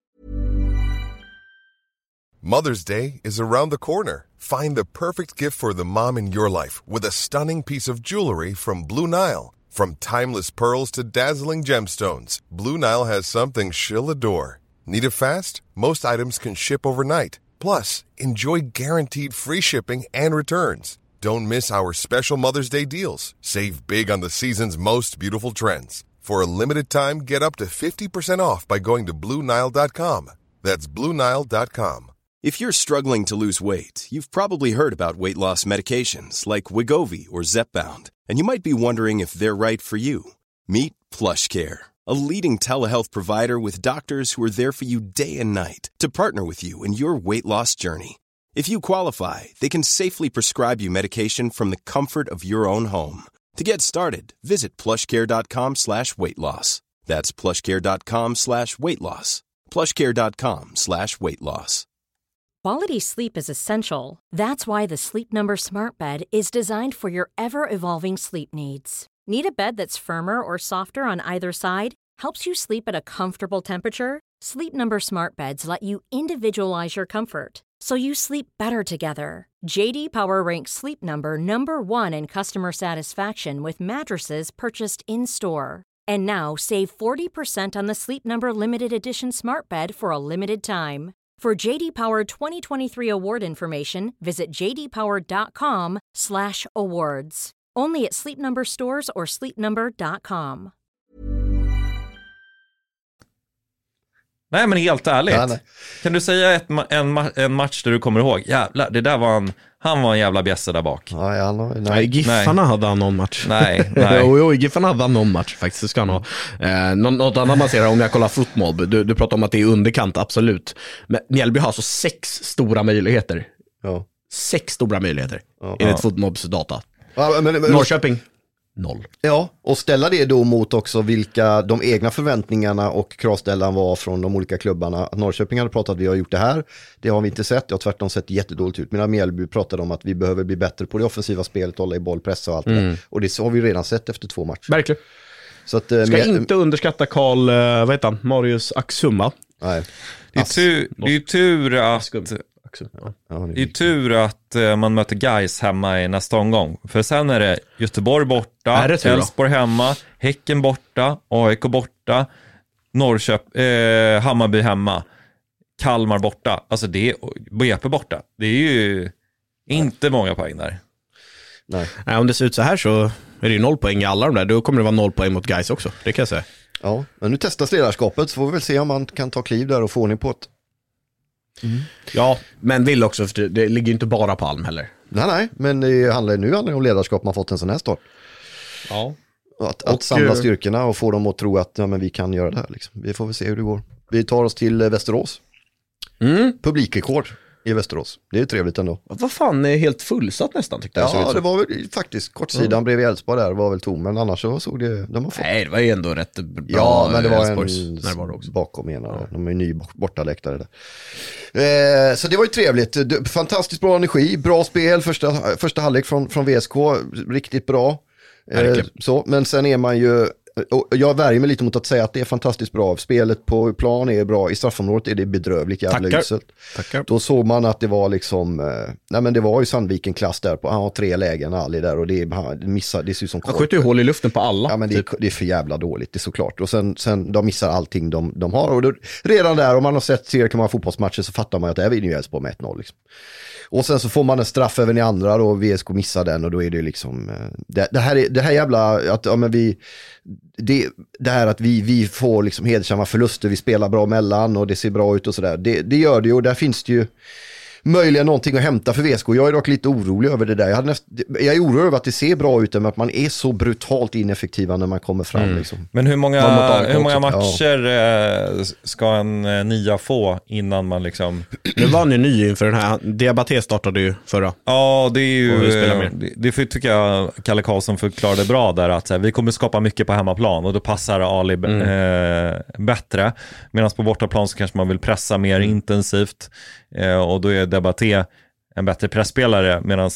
Speaker 7: Mother's Day is around the corner. Find the perfect gift for the mom in your life with a stunning piece of jewelry from Blue Nile. From timeless pearls to dazzling gemstones, Blue Nile has something she'll adore. Need it fast? Most items can ship overnight. Plus, enjoy guaranteed free shipping and returns. Don't miss our special Mother's Day deals. Save big on the season's most beautiful trends. For a limited time, get up to fifty percent off by going to Blue Nile dot com. That's Blue Nile dot com.
Speaker 3: If you're struggling to lose weight, you've probably heard about weight loss medications like Wegovy or Zepbound, and you might be wondering if they're right for you. Meet PlushCare, a leading telehealth provider with doctors who are there for you day and night to partner with you in your weight loss journey. If you qualify, they can safely prescribe you medication from the comfort of your own home. To get started, visit plushcare.com slash weight loss. That's plushcare.com slash weight loss. plushcare.com slash weight loss.
Speaker 1: Quality sleep is essential. That's why the Sleep Number Smart Bed is designed for your ever-evolving sleep needs. Need a bed that's firmer or softer on either side? Helps you sleep at a comfortable temperature? Sleep Number Smart Beds let you individualize your comfort, so you sleep better together. J D Power ranks Sleep Number number one in customer satisfaction with mattresses purchased in-store. And now, save forty percent on the Sleep Number Limited Edition Smart Bed for a limited time. For J D Power twenty twenty-three award information, visit jdpower.com slash awards. Only at Sleep Number stores or sleep number dot com.
Speaker 6: Nej, men helt ärligt.
Speaker 5: Ja,
Speaker 6: kan du säga ett, en, en match där du kommer ihåg? Jävlar, det där var en, han var en jävla bjässe där bak.
Speaker 5: Ja, ja, nej.
Speaker 4: nej, Giffarna nej. hade han någon match.
Speaker 6: Nej, nej.
Speaker 4: jo, jo, Giffarna hade han någon match faktiskt. Det ska han ha. Eh, något, något annat man ser, om jag kollar fotboll, du, du pratar om att det är underkant, absolut. Men Mjällby har alltså sex stora möjligheter.
Speaker 5: Ja.
Speaker 4: Sex stora möjligheter.
Speaker 5: Ja.
Speaker 4: Enligt Fotmobs data.
Speaker 5: Ja, men, men,
Speaker 4: Norrköping. Noll.
Speaker 5: Ja, och ställa det då mot också vilka de egna förväntningarna och kravställan var från de olika klubbarna. Norrköping hade pratat att vi har gjort det här, det har vi inte sett, det har tvärtom sett jättedåligt ut. Medan Mjällby pratade om att vi behöver bli bättre på det offensiva spelet, hålla i boll, pressa och allt mm. det där. Och det har vi redan sett efter två matcher.
Speaker 4: Verkligen.
Speaker 5: Så att,
Speaker 4: Ska
Speaker 5: med,
Speaker 4: inte underskatta Karl, vad heter han, Marius Axumma.
Speaker 5: Nej.
Speaker 6: Det är tur, det är tur att...
Speaker 5: Ja,
Speaker 6: det är tur att uh, man möter Gais hemma i nästa omgång. För sen är det Göteborg borta, Elfsborg hemma, Häcken borta, A I K borta, Norrköp, eh, Hammarby hemma, Kalmar borta. Alltså det är B P borta. Det är ju inte många poäng där.
Speaker 4: Nej. Nej, om det ser ut så här så är det ju noll poäng i alla de där. Då kommer det vara noll poäng mot Gais också, det kan jag säga.
Speaker 5: Ja, men nu testas ledarskapet så får vi väl se om man kan ta kliv där och få ordning på det.
Speaker 4: Mm. Ja, men vill också, för det ligger ju inte bara på Alm heller.
Speaker 5: Nej, nej, men det handlar nu handlar om ledarskap, man fått en sån här start.
Speaker 4: Ja.
Speaker 5: Att, att samla styrkorna och få dem att tro att ja, men vi kan göra det här. Liksom. Vi får väl se hur det går. Vi tar oss till Västerås.
Speaker 4: Mm.
Speaker 5: Publikrekord. i Västerås. Det är ju trevligt ändå.
Speaker 4: Vad fan, är helt fullsatt nästan tyckte jag.
Speaker 5: Ja, det var väl faktiskt kortsidan mm. bredvid Älvsborg där var väl tom, men annars så såg det, de har fått...
Speaker 4: Nej, det var ju ändå rätt bra.
Speaker 5: Ja, men det var
Speaker 4: Älvsborgs,
Speaker 5: en
Speaker 4: när det var det också.
Speaker 5: bakom ena, ja. De är ju ny bortaläktare där. Eh, så det var ju trevligt. Fantastiskt bra energi, bra spel, första, första halvlek från, från V S K, riktigt bra. Eh, så, men sen är man ju... Och jag värjer mig lite mot att säga att det är fantastiskt bra. Spelet på plan är bra. I straffområdet är det bedrövligt jävla uselt. Då såg man att det var liksom eh, nej men det var ju Sandviken klass där på, han har tre lägen Ali där och det han missar, det ser ut som
Speaker 4: han skjuter ju hål i luften på alla.
Speaker 5: Ja men det, typ. det är för jävla dåligt, det är såklart. Och sen, sen de missar allting de, de har och då, redan där om man har sett tillräckligt många fotbollsmatcher så fattar man att det är vinner ju Älvsborg med ett noll liksom. Och sen så får man en straff även i andra och V S K missar den och då är det liksom det, det här är det här jävla att ja men vi det, det här att vi, vi får liksom hedersamma förluster, vi spelar bra mellan och det ser bra ut och sådär, det, det gör det ju och där finns det ju möjligen någonting att hämta för V S K. Jag är dock lite orolig över det där. Jag, hade näst, jag är orolig över att det ser bra ut men att man är så brutalt ineffektiva när man kommer fram. Mm. Liksom.
Speaker 6: Men hur många, hur många matcher ja. ska en nia få innan man liksom...
Speaker 4: Nu var ni ny inför den här. Diabaté startade ju förra.
Speaker 6: Ja, det är ju... Det, det för, tycker jag Kalle Karlsson förklarade bra där att så här, vi kommer skapa mycket på hemmaplan och då passar Ali mm. eh, bättre. Medan på bortaplan så kanske man vill pressa mer mm. intensivt. Eh, och då är Diabaté en bättre pressspelare medan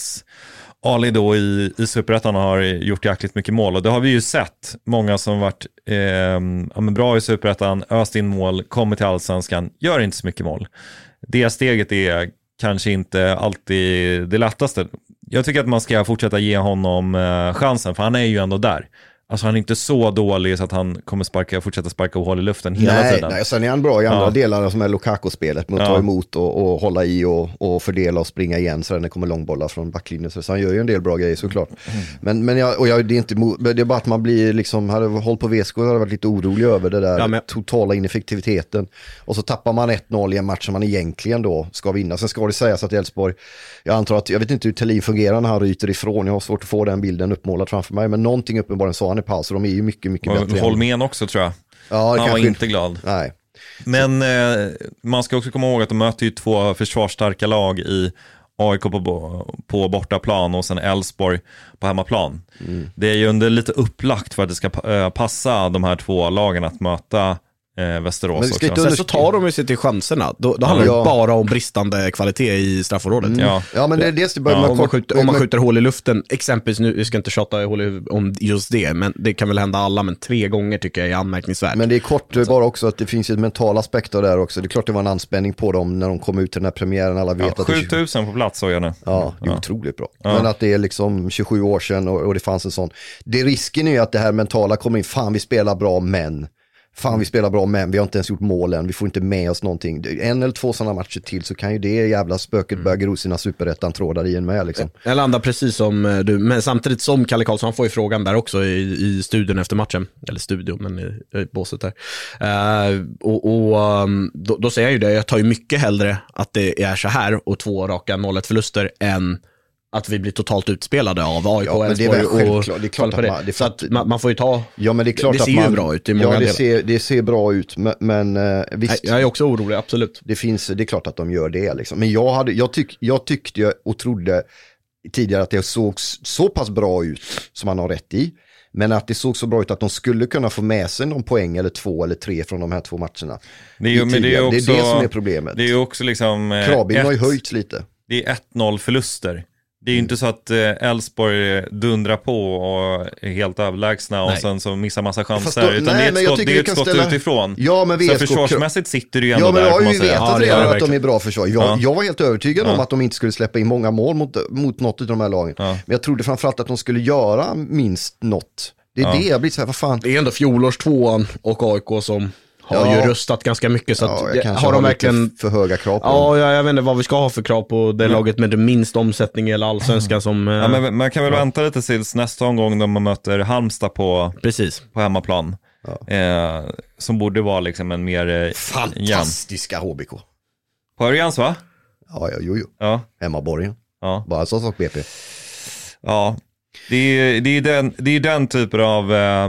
Speaker 6: Ali då i, i Superettan har gjort jäkligt mycket mål och det har vi ju sett många som varit eh, ja, men bra i Superettan, öst in mål, kommer till Allsvenskan, gör inte så mycket mål. Det steget är kanske inte alltid det lättaste. Jag tycker att man ska fortsätta ge honom eh, chansen för han är ju ändå där. Alltså han är inte så dålig så att han kommer sparka, fortsätta sparka och hålla i luften hela
Speaker 5: nej,
Speaker 6: tiden. Nej,
Speaker 5: sen är han bra i andra ja. delar som är Lukaku-spelet med att ja. ta emot och, och hålla i och, och fördela och springa igen så när det kommer långbollar från backlinjen. Så han gör ju en del bra grejer såklart. Mm. Men, men jag, och jag, det, är inte, det är bara att man blir liksom, hade hållit på V S K hade varit lite orolig över det där ja, men... totala ineffektiviteten. Och så tappar man ett noll i en match som man egentligen då ska vinna. Sen ska det sägas att Älvsborg, jag antar att, jag vet inte hur Thelin fungerar när han ryter ifrån. Jag har svårt att få den bilden uppmålad framför mig. Men någonting uppenbarligen sa han i paus. Så de är ju mycket, mycket
Speaker 6: och
Speaker 5: bättre.
Speaker 6: Holmén också tror jag.
Speaker 5: Ja,
Speaker 6: han var inte glad.
Speaker 5: Nej.
Speaker 6: Men eh, man ska också komma ihåg att de möter ju två försvarsstarka lag i A I K på, på bortaplan och sen Älvsborg på hemmaplan. Mm. Det är ju under lite upplagt för att det ska eh, passa de här två lagen att möta Eh, Västerås också.
Speaker 4: Sen så tar de ju sig till chanserna. Då, då handlar det ja. bara om bristande kvalitet i straffområdet.
Speaker 5: Mm. Ja. ja, men det är det som börjar
Speaker 4: ja, om, man skjuter, om man skjuter hål i luften, exempelvis nu, vi ska inte tjata om just det, men det kan väl hända alla, men tre gånger tycker jag är anmärkningsvärt.
Speaker 5: Men det är kort alltså. bara också att det finns ett mental aspekt av det där också. Det är klart det var en anspänning på dem när de kom ut till den här premiären. Alla vet
Speaker 6: ja,
Speaker 5: att
Speaker 6: sju tusen på plats så jag nu.
Speaker 5: Ja, det är ja. otroligt bra. Ja. Men att det är liksom tjugosju år sedan och, och det fanns en sån. Det risken är ju att det här mentala kommer in, fan vi spelar bra men Fan vi spelar bra men vi har inte ens gjort målen. Vi får inte med oss någonting. En eller två sådana matcher till så kan ju det jävla spöket börja gro sina superettan trådar i en med liksom.
Speaker 4: Jag landar precis som du. Men samtidigt som Kalle Karlsson, han får ju frågan där också i, i studion efter matchen. Eller studion, men i, i båset där. Uh, och och um, då, då säger jag ju det. Jag tar ju mycket hellre att det är så här och två raka noll ett förluster än att vi blir totalt utspelade av A I K.
Speaker 5: Ja, men det är väl självklart. Det är klart att man, det
Speaker 4: så att man, man får ju ta.
Speaker 5: Ja, men det är klart
Speaker 4: det
Speaker 5: att
Speaker 4: ser
Speaker 5: man,
Speaker 4: ju bra ut i många
Speaker 5: ja, det
Speaker 4: delar.
Speaker 5: ser, det ser bra ut, men, men uh, visst.
Speaker 4: Jag är också orolig, absolut.
Speaker 5: Det finns, det är klart att de gör det liksom. Men jag hade, jag, tyck, jag tyckte och trodde tidigare att det såg så pass bra ut som man har rätt i. Men att det såg så bra ut att de skulle kunna få med sig någon poäng eller två eller tre från de här två matcherna.
Speaker 6: Det är ju, men det, är också,
Speaker 5: det är det som är problemet.
Speaker 6: Det är ju också liksom...
Speaker 5: Krabin har ju höjts lite.
Speaker 6: Det är ett noll förluster. Det är ju inte så att Älvsborg dundrar på och är helt överlägsna och nej. sen så missar massa chanser. Då, utan nej, det är ett skott, det är ett skott ställa... utifrån.
Speaker 5: Ja, men V S K...
Speaker 6: Så försvarsmässigt sitter det ju ändå ja, men
Speaker 5: där.
Speaker 6: Ja, men
Speaker 5: jag har ju vetat redan ja, att de är bra försvar. Jag,
Speaker 6: ja.
Speaker 5: jag var helt övertygad
Speaker 6: ja.
Speaker 5: om att de inte skulle släppa in många mål mot, mot något av de här lagen. Ja. Men jag trodde framförallt att de skulle göra minst något. Det är ja. det jag blir så här, vad fan.
Speaker 4: Det är ändå fjolårs tvåan och A I K som... har ja. ju röstat ganska mycket så att
Speaker 5: ja, jag
Speaker 4: har de verkligen
Speaker 5: för höga krav på
Speaker 4: ja, jag, jag vet inte vad vi ska ha för krav på det mm. laget med det minst omsättning i allsvenskan som
Speaker 6: ja, men man kan väl ja. vänta lite tills nästa omgång när man möter Halmstad på,
Speaker 4: precis.
Speaker 6: på hemmaplan ja. eh, som borde vara liksom en mer eh,
Speaker 5: fantastiska jämn. H B K
Speaker 6: på Örjans va?
Speaker 5: Ja, ja, jo, jo.
Speaker 6: Ja.
Speaker 5: Hemmaborgen
Speaker 6: ja.
Speaker 5: bara så sak B P
Speaker 6: ja, det är, det är, den, det är den typen av eh,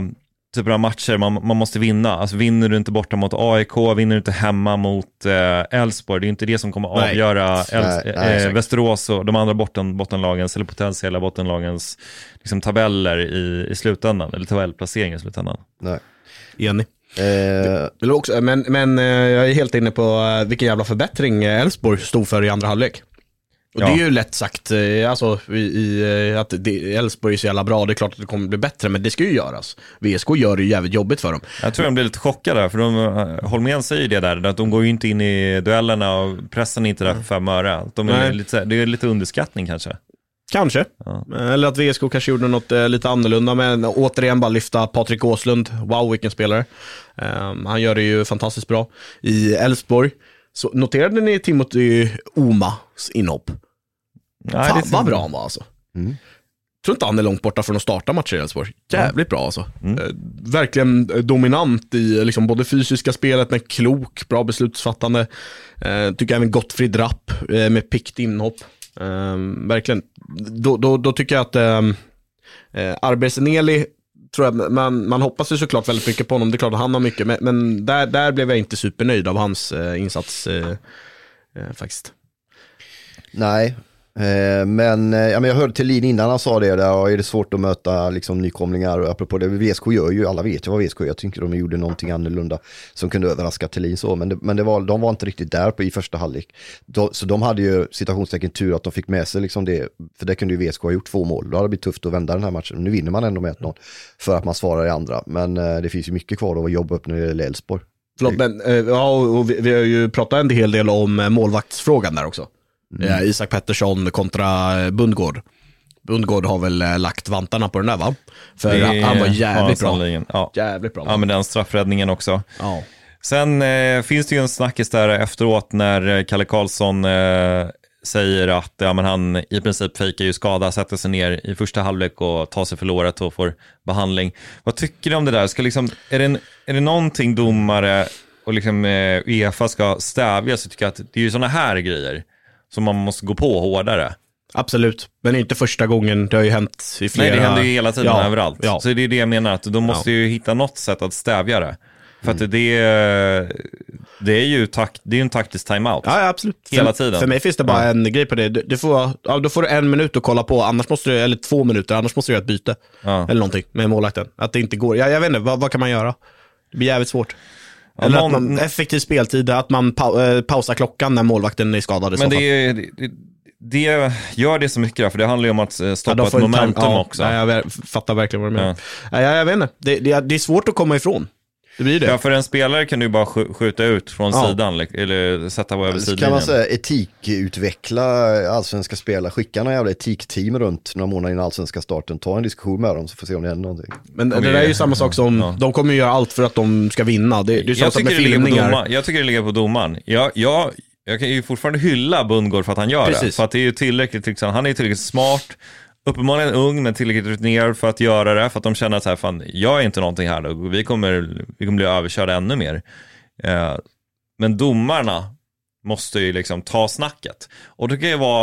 Speaker 6: typer av matcher man, man måste vinna. Alltså vinner du inte borta mot A I K, vinner du inte hemma mot Elfsborg, eh, det är inte det som kommer nej. avgöra Äls- nej, nej, eh, Västerås och de andra botten, bottenlagens eller potentiella bottenlagens liksom, tabeller i, i slutändan, eller tabellplacering i slutändan.
Speaker 5: Nej.
Speaker 4: Enig. Eh. Också, men, men jag är helt inne på vilken jävla förbättring Elfsborg stod för i andra halvlek. Och ja. det är ju lätt sagt alltså, i, i, att Elfsborg är så jävla bra. Det är klart att det kommer bli bättre, men det ska ju göras. V S K gör det ju jävligt jobbigt för dem.
Speaker 6: Jag tror de blir lite chockade, för de, Holmén säger det där, att de går ju inte in i duellerna och pressen är inte där för fem öre. De är lite, det är lite underskattning kanske.
Speaker 4: Kanske, ja. Eller att V S K kanske gjorde något eh, lite annorlunda. Men återigen bara lyfta Patrik Åslund. Wow, vilken spelare. um, Han gör det ju fantastiskt bra i Elfsborg. Så noterade ni Timothy Omas inhopp? Nej, fan vad bra han var alltså. mm. Tror inte han är långt borta från att starta matcher i Elfsborg. Jävligt bra alltså. mm. eh, Verkligen dominant i liksom, både fysiska spelet, men klok, bra beslutsfattande. eh, Tycker även Gottfrid Rapp eh, med pikt inhopp. eh, Verkligen. Då, då, då tycker jag att eh, Arbeseneli, tror jag, man, man hoppas ju såklart väldigt mycket på honom. Det är klart att han har mycket, men, men där, där blev jag inte supernöjd av hans eh, insats eh, eh, faktiskt.
Speaker 5: Nej, eh, men, eh, ja, men jag hörde till Lin innan han sa det där, och är det svårt att möta liksom, nykomlingar, och apropå det, V S K gör ju, alla vet ju vad V S K gör. Jag tycker de gjorde någonting annorlunda som kunde överraska Thelin så, men, det, men det var, de var inte riktigt där på i första halvlek. De, så de hade ju citationstecken tur att de fick med sig liksom det, för det kunde ju V S K ha gjort två mål. Då hade det blivit tufft att vända den här matchen. Nu vinner man ändå med ett noll för att man svarar i andra, men eh, det finns ju mycket kvar att jobba upp när det gäller Elfsborg.
Speaker 4: Förlåt, men eh, ja, och vi, vi har ju pratat en hel del om eh, målvaktsfrågan där också. Mm. Ja, Isak Pettersson kontra Bundgård. Bundgård har väl äh, lagt vantarna på den där, va? För det, han var jävligt bra.
Speaker 6: Ja.
Speaker 4: Jävligt bra.
Speaker 6: Ja, men den straffräddningen också.
Speaker 4: Ja.
Speaker 6: Sen eh, finns det ju en snackis där efteråt när Kalle Karlsson eh, säger att ja, men han i princip fejkar ju skada, sätter sig ner i första halvlek och tar sig för låret och får behandling. Vad tycker du om det där? Ska liksom, är, det en, är det någonting domare och liksom, eh, UEFA ska stävja, så tycker jag att det är ju såna här grejer som man måste gå på hårdare.
Speaker 4: Absolut, men inte första gången. Det har ju hänt i flera...
Speaker 6: Nej, det händer ju hela tiden ja, överallt. Ja. Så det är det jag menar, att de måste ja. ju hitta något sätt att stävja det. För mm. att det är, det är ju takt, det är en taktisk timeout.
Speaker 4: Ja, absolut.
Speaker 6: Hela
Speaker 4: för,
Speaker 6: tiden.
Speaker 4: För mig finns det bara ja. en grej på det. Du, du får, ja, då får du en minut att kolla på, annars måste du, eller två minuter, annars måste du göra ett byte. Ja. Eller någonting med målvakten. Att det inte går. Ja, jag vet inte, vad, vad kan man göra? Det blir jävligt svårt. Eller ja, någon... att man, effektiv speltid, att man pa, äh, pausar klockan när målvakten är skadad.
Speaker 6: Men det, det, det gör det så mycket där, för det handlar ju om att stoppa ja, ett momentum ja, också.
Speaker 4: Ja, jag fattar verkligen vad du menar. Ja. Ja, jag vet inte, det, det, det är svårt att komma ifrån. Det blir det.
Speaker 6: Ja, för en spelare kan du bara skjuta ut från ja. sidan eller sätta på över sidlinjen.
Speaker 5: Kan man säga etikutveckla allsvenska spelare, skicka några jävla etikteam runt några månader innan allsvenska starten, ta en diskussion med dem så får se om det händer någonting.
Speaker 4: Men det där är ju samma sak som, ja. de kommer ju göra allt för att de ska vinna. Det, det är
Speaker 6: jag, tycker med filmningar. jag tycker det ligger på domaren. Jag, jag, jag kan ju fortfarande hylla Bundgård för att han gör Precis. det. För att det är ju tillräckligt, liksom, han är tillräckligt smart, uppenbarligen ung men tillräckligt rutinerad för att göra det, för att de känner att så här, fan, jag är inte någonting här då. Vi kommer, vi kommer bli överkörda ännu mer. Eh, men domarna måste ju liksom ta snacket. Och det kan ju vara,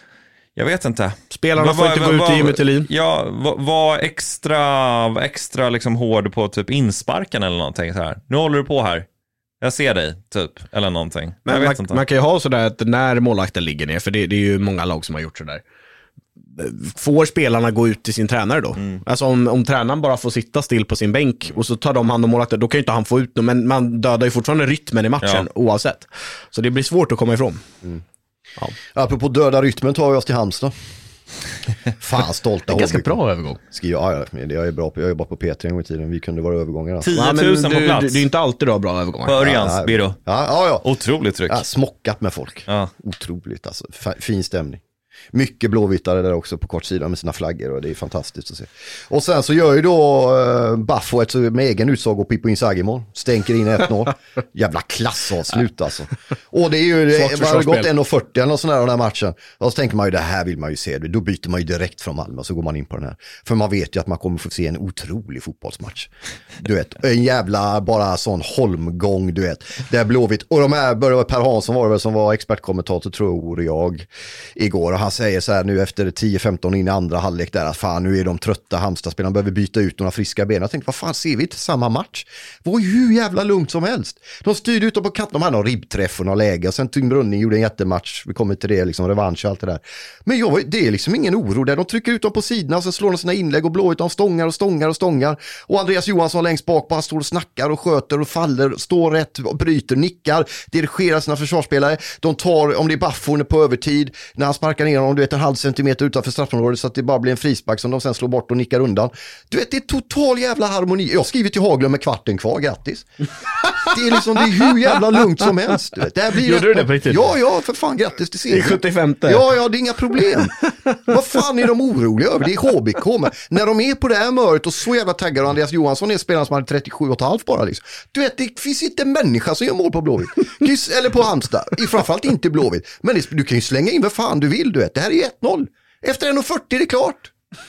Speaker 6: jag vet inte.
Speaker 4: Spelarna får inte gå ut i Jimmy Thelin.
Speaker 6: Ja, var, var extra, var extra liksom hård på typ insparken eller någonting så här. Nu håller du på här. Jag ser dig, typ, eller någonting.
Speaker 4: Men
Speaker 6: jag vet
Speaker 4: man,
Speaker 6: inte.
Speaker 4: man kan ju ha sådär att när målvakten ligger ner, för det, det är ju många lag som har gjort sådär. Får spelarna gå ut till sin tränare då? Mm. Alltså om, om tränaren bara får sitta still på sin bänk och så tar de hand om målvakten, då kan ju inte han få ut dem, men man dödar ju fortfarande rytmen i matchen ja. oavsett. Så det blir svårt att komma ifrån.
Speaker 5: Mm. Ja. Apropå döda rytmen tar vi oss till Halmstad. Fan, stolta.
Speaker 4: Det är ganska bra övergång.
Speaker 5: Skriver, ja, ja, jag är bra på, jag är bara på P tre en gång i tiden. Vi kunde vara övergångar.
Speaker 6: tio tusen
Speaker 4: ja,
Speaker 6: på plats.
Speaker 4: Du, det är inte alltid du har bra övergångar.
Speaker 6: Börjans,
Speaker 5: ja,
Speaker 6: Biro.
Speaker 5: Ja, ja, ja.
Speaker 6: Otroligt tryck.
Speaker 5: Ja, smockat med folk.
Speaker 6: Ja.
Speaker 5: Otroligt alltså. Fin stämning. Mycket blåvittare där också på kortsidan med sina flaggor, och det är fantastiskt att se. Och sen så gör ju då uh, Baffo ett med egen utsago på Pippo Inzaghi-mål. Stänker in ett noll. Jävla klassavslut alltså. Och det är ju, det har gått en fyrtio eller något sån här den här matchen. Och så tänker man ju, det här vill man ju se. Då byter man ju direkt från Malmö och så går man in på den här. För man vet ju att man kommer få se en otrolig fotbollsmatch. Du vet, en jävla bara sån holmgång, du vet. Det är blåvitt. Och de här började, Per Hansson var det väl som var expertkommentator tror jag igår. Och han säger så här nu efter tio femton in i andra halvlek där att fan nu är de trötta, Halmstad-spelarna behöver byta ut några friska ben. Jag tänkte, vad fan ser vi inte samma match? Det var ju hur jävla lugnt som helst. De styrde ut på kanten, de hade någon ribbträff och någon läge och sen Tim Brunning gjorde en jättematch. Vi kommer till det, liksom revansch och allt det där. Men jag, det är liksom ingen oro där. De trycker ut dem på sidorna och sen slår de sina inlägg och blå ut dem stångar och stångar och stångar. Och Andreas Johansson längst bak bara står och snackar och sköter och faller, står rätt, bryter, nickar, dirigerar sina försvarsspelare. De tar, om det är Baffon på övertid, när han sparkar ner honom, du vet, en halv centimeter utanför straffområdet så att det bara blir en frispark som de sen slår bort och nickar undan. Du vet, det är total jävla harmoni. Jag har skrivit till Haglund med kvarten kvar, grattis. Det är liksom, det är hur jävla lugnt som helst. Du vet. Det här blir
Speaker 4: Gjorde du det på riktigt?
Speaker 5: Ja, ja, för fan, grattis till serien.
Speaker 4: Det är sjuttiofemte.
Speaker 5: Ja, ja, det är inga problem. Vad fan är de oroliga över? Det är H B K. Men när de är på det här mörkt och så jävla taggar och Andreas Johansson är spelaren som hade trettiosju och ett halvt bara liksom. Du vet, det finns inte en människa som gör mål på Blåvitt. Eller på Halmstad. I framförallt inte Blåvitt. Men det, du kan ju slänga in vad fan du vill, du vet. Det här är ju ett noll. Efter en fyrtio är det klart.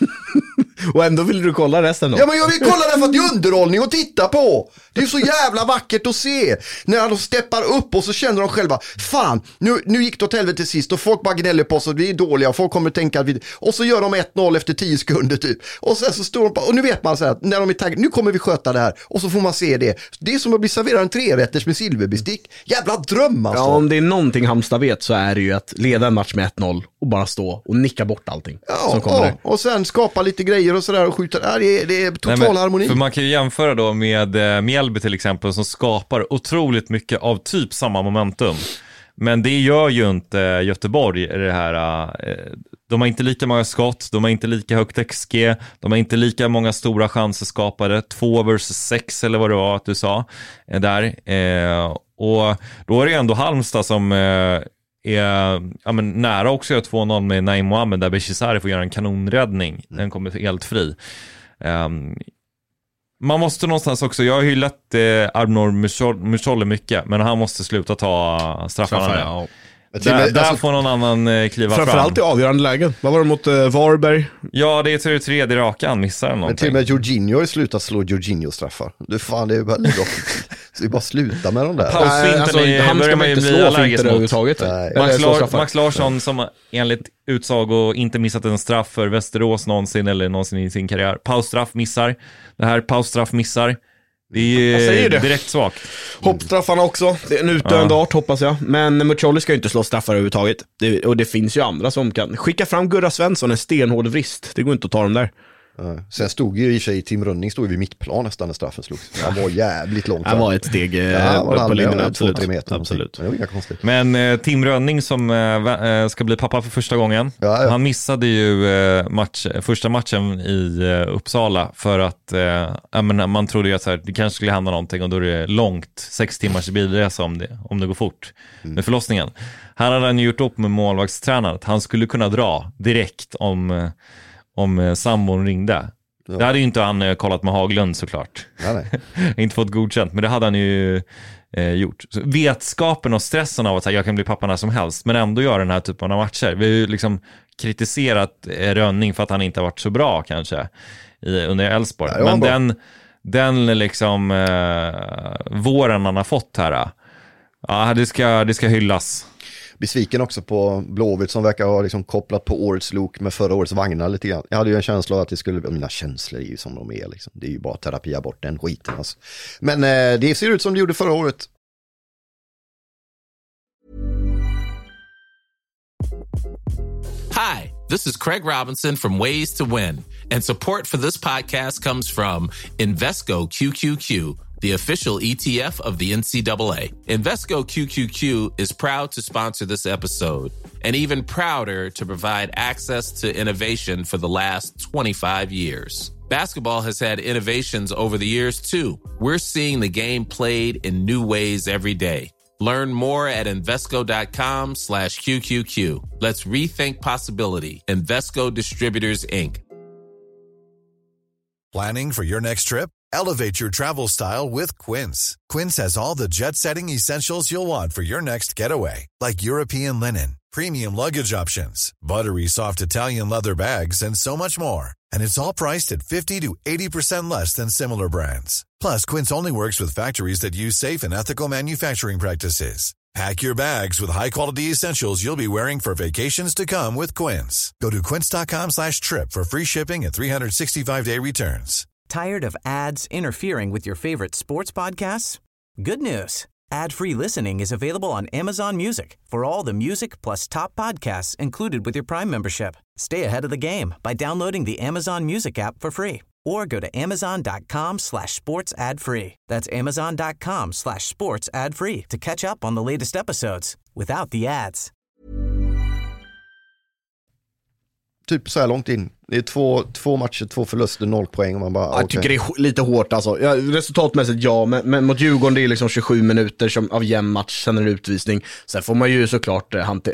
Speaker 4: Och ändå vill du kolla resten då?
Speaker 5: Ja, men jag vill kolla det för att det är underhållning att titta på. Det är så jävla vackert att se. När de steppar upp och så känner de själva, fan, nu, nu gick det åt helvete sist och folk bara gnäller på oss och vi är dåliga och folk kommer att tänka att vi... Och så gör de ett noll efter tio sekunder typ. Och sen så står de på, och nu vet man så här, när de är taggade, nu kommer vi sköta det här. Och så får man se det. Det är som att bli serverad en trerätters med silverbestick. Jävla dröm alltså.
Speaker 4: Ja, om det är någonting Halmstad vet så är det ju att leda en match med ett noll och bara stå och nicka bort allting
Speaker 5: ja,
Speaker 4: som kommer
Speaker 5: ja.
Speaker 4: där.
Speaker 5: Och sen skapa lite grejer och sådär och skjuta. Ja, det, är, det är total Nej, men, harmoni.
Speaker 6: För man kan ju jämföra då med eh, Mjällby till exempel som skapar otroligt mycket av typ samma momentum. Men det gör ju inte Göteborg i det här. Eh, de har inte lika många skott, de har inte lika högt X G, de har inte lika många stora chanser skapade. Två versus sex eller vad det var att du sa eh, där. Eh, och då är det ändå Halmstad som... Eh, är ja, men nära också att två noll med Naim Mohamed där Bechisari får göra en kanonräddning. Den kommer helt fri. Um, man måste någonstans också, jag har hyllat eh, Arnor Mucholle mycket, men han måste sluta ta straffarna. Straffar, ja. Där, med, där alltså, får någon annan eh, kliva fram.
Speaker 4: Framförallt i avgörande lägen. Vad var det mot eh, Varberg?
Speaker 6: Ja, det är till det tredje raka han missar någonting.
Speaker 5: Men till och med Jorginho har slutat slå Jorginho straffar. Du fan, det är bara så det är bara sluta med dem där.
Speaker 6: Pausfinten alltså,
Speaker 4: han ska man inte slå finter överhuvudtaget.
Speaker 6: Max, Lar- Max Larsson som enligt utsago inte missat en straff för Västerås någonsin eller någonsin i sin karriär. Pausstraff missar. Det här pausstraff missar. Det är det. Direkt svagt.
Speaker 4: Hoppstraffarna också. Det är en utdöende ja. art hoppas jag. Men Mucholli ska ju inte slå straffar överhuvudtaget. Det, och det finns ju andra som kan. Skicka fram Gurra Svensson, en stenhård vrist. Det går inte att ta dem där.
Speaker 5: Ja. Sen stod ju i sig Tim Rönning stod ju vid mittplan nästan när straffen slogs. Han var jävligt långt.
Speaker 4: Han var ett steg ja,
Speaker 5: var
Speaker 4: på linjen,
Speaker 5: absolut.
Speaker 4: absolut. absolut.
Speaker 5: Det var inga konstigt.
Speaker 6: Men eh, Tim Rönning som eh, ska bli pappa för första gången. Ja, ja. Han missade ju eh, match, första matchen i eh, Uppsala för att eh, menar, man trodde ju att så här, det kanske skulle hända någonting och då är det långt, sex timmars bilresa om det, om det går fort mm. med förlossningen. Här hade han gjort upp med målvaktstränaren att han skulle kunna dra direkt om eh, om sambon ringde. Ja. Det hade ju inte han kollat med Haglund såklart. Ja, nej. Inte fått godkänt, men det hade han ju eh, gjort. Så vetskapen och stressen av att här, jag kan bli pappa när som helst, men ändå göra den här typen av matcher. Vi har ju liksom kritiserat eh, Rönning för att han inte har varit så bra kanske i, under Elfsborg. Ja, men den, den liksom eh, våren han har fått här, ja, det ska, det ska hyllas.
Speaker 5: Besviken också på Blåvitt som verkar ha liksom kopplat på årets lok med förra årets vagnar lite grann. Jag hade ju en känsla av att det skulle, mina känslor är ju som de är liksom. Det är ju bara terapia bort den skiten alltså. Men eh, det ser ut som det gjorde förra året.
Speaker 8: Hi, this is Craig Robinson from Ways to Win, and support for this podcast comes from Invesco Q Q Q, the official E T F of the N C double A. Invesco Q Q Q is proud to sponsor this episode and even prouder to provide access to innovation for the last twenty-five years. Basketball has had innovations over the years, too. We're seeing the game played in new ways every day. Learn more at Invesco.com slash QQQ. Let's rethink possibility. Invesco Distributors, Incorporated.
Speaker 9: Planning for your next trip? Elevate your travel style with Quince. Quince has all the jet-setting essentials you'll want for your next getaway, like European linen, premium luggage options, buttery soft Italian leather bags, and so much more. And it's all priced at fifty to eighty percent less than similar brands. Plus, Quince only works with factories that use safe and ethical manufacturing practices. Pack your bags with high-quality essentials you'll be wearing for vacations to come with Quince. Go to quince.com slash trip for free shipping and three sixty-five day returns.
Speaker 10: Tired of ads interfering with your favorite sports podcasts? Good news. Ad-free listening is available on Amazon Music for all the music plus top podcasts included with your Prime membership. Stay ahead of the game by downloading the Amazon Music app for free or go to amazon.com slash sports ad free. That's amazon.com slash sports ad free to catch up on the latest episodes without the ads.
Speaker 5: Typ så här långt in. Det är två, två matcher, två förluster, noll poäng. Och man bara,
Speaker 4: jag
Speaker 5: okay.
Speaker 4: tycker det är lite hårt alltså. Ja, resultatmässigt ja, men, men mot Djurgården det är liksom tjugosju minuter som, av jämn match, sen en utvisning. Sen får man ju såklart,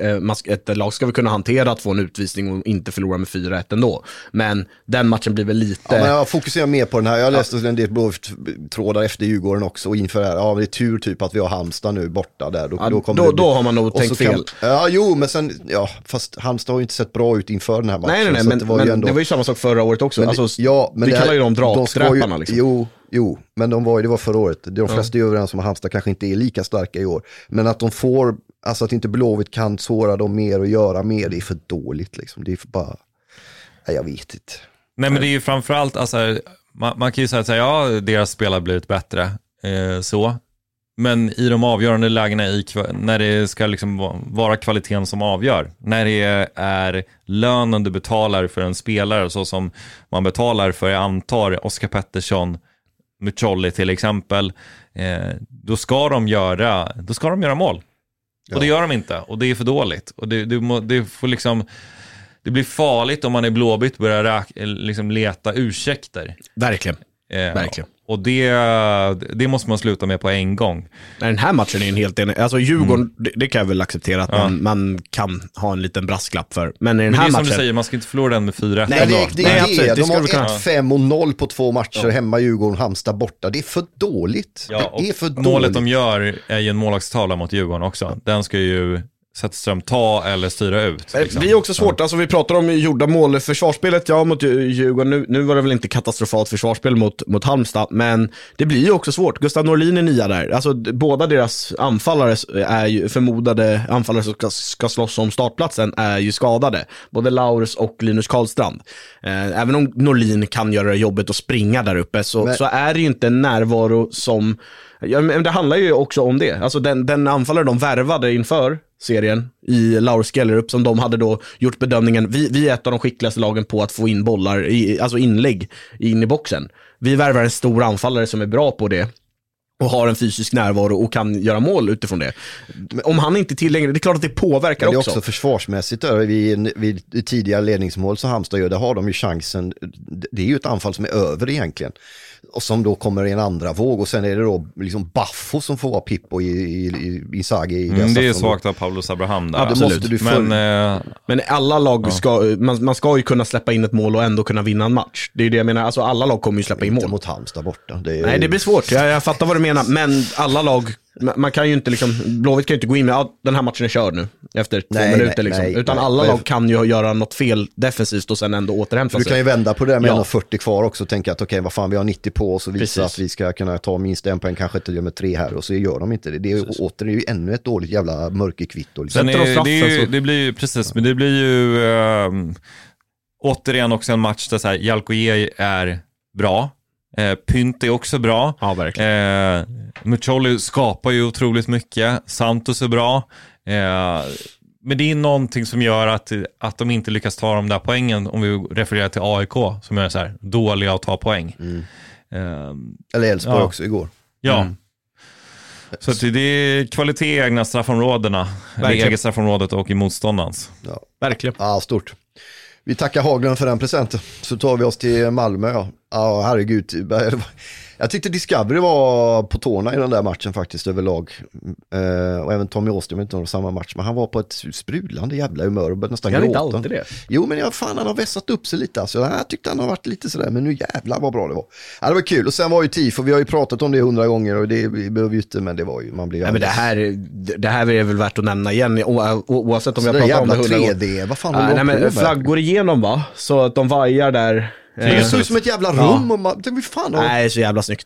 Speaker 4: ett lag ska vi kunna hantera att få en utvisning och inte förlora med fyra ett ändå. Men den matchen blir väl lite...
Speaker 5: Ja, men jag fokuserar mer på den här. Jag läste ja. en del blåtrådar efter Djurgården också och inför det här. Ja, det är tur typ att vi har Halmstad nu borta där. Då,
Speaker 4: ja,
Speaker 5: då,
Speaker 4: då,
Speaker 5: det...
Speaker 4: då har man nog tänkt fel.
Speaker 5: Kan... Ja, jo, men sen, ja, fast Halmstad har ju inte sett bra ut inför den här matchen.
Speaker 4: Nej, nej, nej, men, det var, men ändå... det var ju samma sak förra året också. Men det, alltså, ja, men vi det kallar ju dem draksträparna. Liksom.
Speaker 5: Jo, jo, men de var ju, det var förra året. De flesta ja. är överens om att Halmstad kanske inte är lika starka i år. Men att de får, alltså att inte Blåvitt kan såra dem mer och göra mer, det är för dåligt liksom. Det är för bara, nej, jag vet inte.
Speaker 6: Nej, men det är ju framförallt, alltså, man, man kan ju säga att ja, deras spel har blivit bättre, eh, så. Men i de avgörande lägena i, när det ska liksom vara kvaliteten som avgör, när det är lönen du betalar för en spelare så som man betalar för, jag antar, Oskar Pettersson, Mucholli till exempel, eh, då ska de göra då ska de göra mål. Ja. Och det gör de inte, och det är för dåligt. Och det, det, må, det får liksom det blir farligt om man är Blåvitt börjar räk, liksom leta ursäkter.
Speaker 4: Verkligen.
Speaker 6: Eh,
Speaker 4: Verkligen.
Speaker 6: Och det, det måste man sluta med på en gång.
Speaker 4: Den här matchen är en helt enig. Alltså Djurgården, mm. det, det kan jag väl acceptera att ja. man, man kan ha en liten brasklapp för. Men i den
Speaker 6: Men
Speaker 4: här
Speaker 6: det är
Speaker 4: matchen...
Speaker 6: som du säger, man ska inte förlora den med fyra ett.
Speaker 5: Nej, det, det, det är
Speaker 4: Nej,
Speaker 5: det.
Speaker 4: det.
Speaker 5: De har
Speaker 4: kunna...
Speaker 5: ett fem och noll på två matcher, ja. hemma Djurgården, Halmstad borta. Det är för dåligt.
Speaker 6: Ja,
Speaker 5: det är för
Speaker 6: målet
Speaker 5: dåligt.
Speaker 6: de gör är ju en målvaktstavla mot Djurgården också. Den ska ju Zetterström ta eller styra ut.
Speaker 4: Liksom. Det är också svårt, alltså vi pratar om gjorda mål, försvarsspelet, ja, mot Djurgården, nu, nu var det väl inte katastrofalt försvarsspel mot, mot Halmstad, men det blir ju också svårt. Gustav Norlin är nia där, alltså båda deras anfallare är ju, förmodade anfallare som ska, ska slåss om startplatsen är ju skadade, både Laurus och Linus Karlstrand. eh, även om Norlin kan göra jobbet och springa där uppe så, men... så är det ju inte en närvaro som, ja, men det handlar ju också om det, alltså den, den anfallare de värvade inför serien i Laurus Gellerup, som de hade då gjort bedömningen, vi, vi är ett av de skickligaste lagen på att få in bollar, i, alltså inlägg in i boxen. Vi värvar en stor anfallare som är bra på det och har en fysisk närvaro och kan göra mål utifrån det. Om han inte är tillgänglig, det är klart att det påverkar också.
Speaker 5: Det är också, också försvarsmässigt. Vid, vid tidigare ledningsmål så Halmstad gör, där har de ju chansen. Det är ju ett anfall som är över egentligen. Och som då kommer i en andra våg. Och sen är det då liksom Baffo som får vara Pippo i, i, i, i Sagi. I
Speaker 6: mm, det är svagt av Paulus Abraham där.
Speaker 5: Ja, det måste du
Speaker 6: men, men,
Speaker 4: äh, men alla lag ska, ja. man, man ska ju kunna släppa in ett mål och ändå kunna vinna en match. Det är ju det jag menar, alltså alla lag kommer ju släppa in mål.
Speaker 5: Inte mot Halmstad borta. Det är...
Speaker 4: Nej, det blir svårt, jag, jag fattar vad du menar. Men alla lag, man kan ju inte liksom, Blåvitt kan ju inte gå in med, ja, den här matchen är körd nu efter två nej, minuter nej, liksom. Nej, utan nej, alla nej. lag kan ju göra något fel defensivt och sen ändå återhämta sig.
Speaker 5: Du kan ju vända på det med ja. fyrtio kvar också och tänka att okej, okay, vad fan, vi har nittio på oss och visa Precis. att vi ska kunna ta minst en poäng, kanske inte med tre här, och så gör de inte det. Det är ju, åter är ju ännu ett dåligt jävla mörkerkvitto.
Speaker 6: Liksom. Är, det, är ju, det blir ju, precis, men det blir ju äh, återigen också en match där så här, Jalkoje är bra. Eh, Pynt är också bra.
Speaker 4: Ja, verkligen.
Speaker 6: Eh, Mucholli skapar ju otroligt mycket. Santos är bra. Eh, men det är någonting som gör att, att de inte lyckas ta de där poängen, om vi refererar till A I K som är så här dåliga att ta poäng.
Speaker 5: Mm.
Speaker 6: Eh,
Speaker 5: Eller Elfsborg
Speaker 6: ja.
Speaker 5: också igår.
Speaker 6: Ja.
Speaker 5: Mm.
Speaker 6: Så att det är kvalitet i egna straffområdena. Eller eget straffområdet och i motståndans.
Speaker 5: Ja.
Speaker 4: Verkligen.
Speaker 5: Ja, stort. Vi tackar Haglund för den presenten. Så tar vi oss till Malmö. Ja, ja herregud. Jag tyckte Discovery var på tårna i den där matchen faktiskt överlag. Eh, och även Tommy Åström, inte någon samma match. Men han var på ett sprudlande jävla humör och började nästan
Speaker 4: gråta.
Speaker 5: Inte
Speaker 4: alltid det.
Speaker 5: Jo, men jag, fan, han har vässat upp sig lite. Alltså. Jag tyckte han har varit lite sådär, men nu jävlar vad bra det var. Ja, det var kul. Och sen var ju tifo, vi har ju pratat om det hundra gånger och det vi behöver ju inte, men det var ju, man blir ju...
Speaker 4: Nej, men det här, det här är väl värt att nämna igen, o, oavsett om vi har pratat om det hundra gånger.
Speaker 5: tre D, vad fan
Speaker 4: äh, nej, men flaggor igenom, va? Så att de vajar där.
Speaker 5: Det såg ut som ett jävla rum. Ja. Och man, det var fan,
Speaker 4: nej, så jävla snyggt.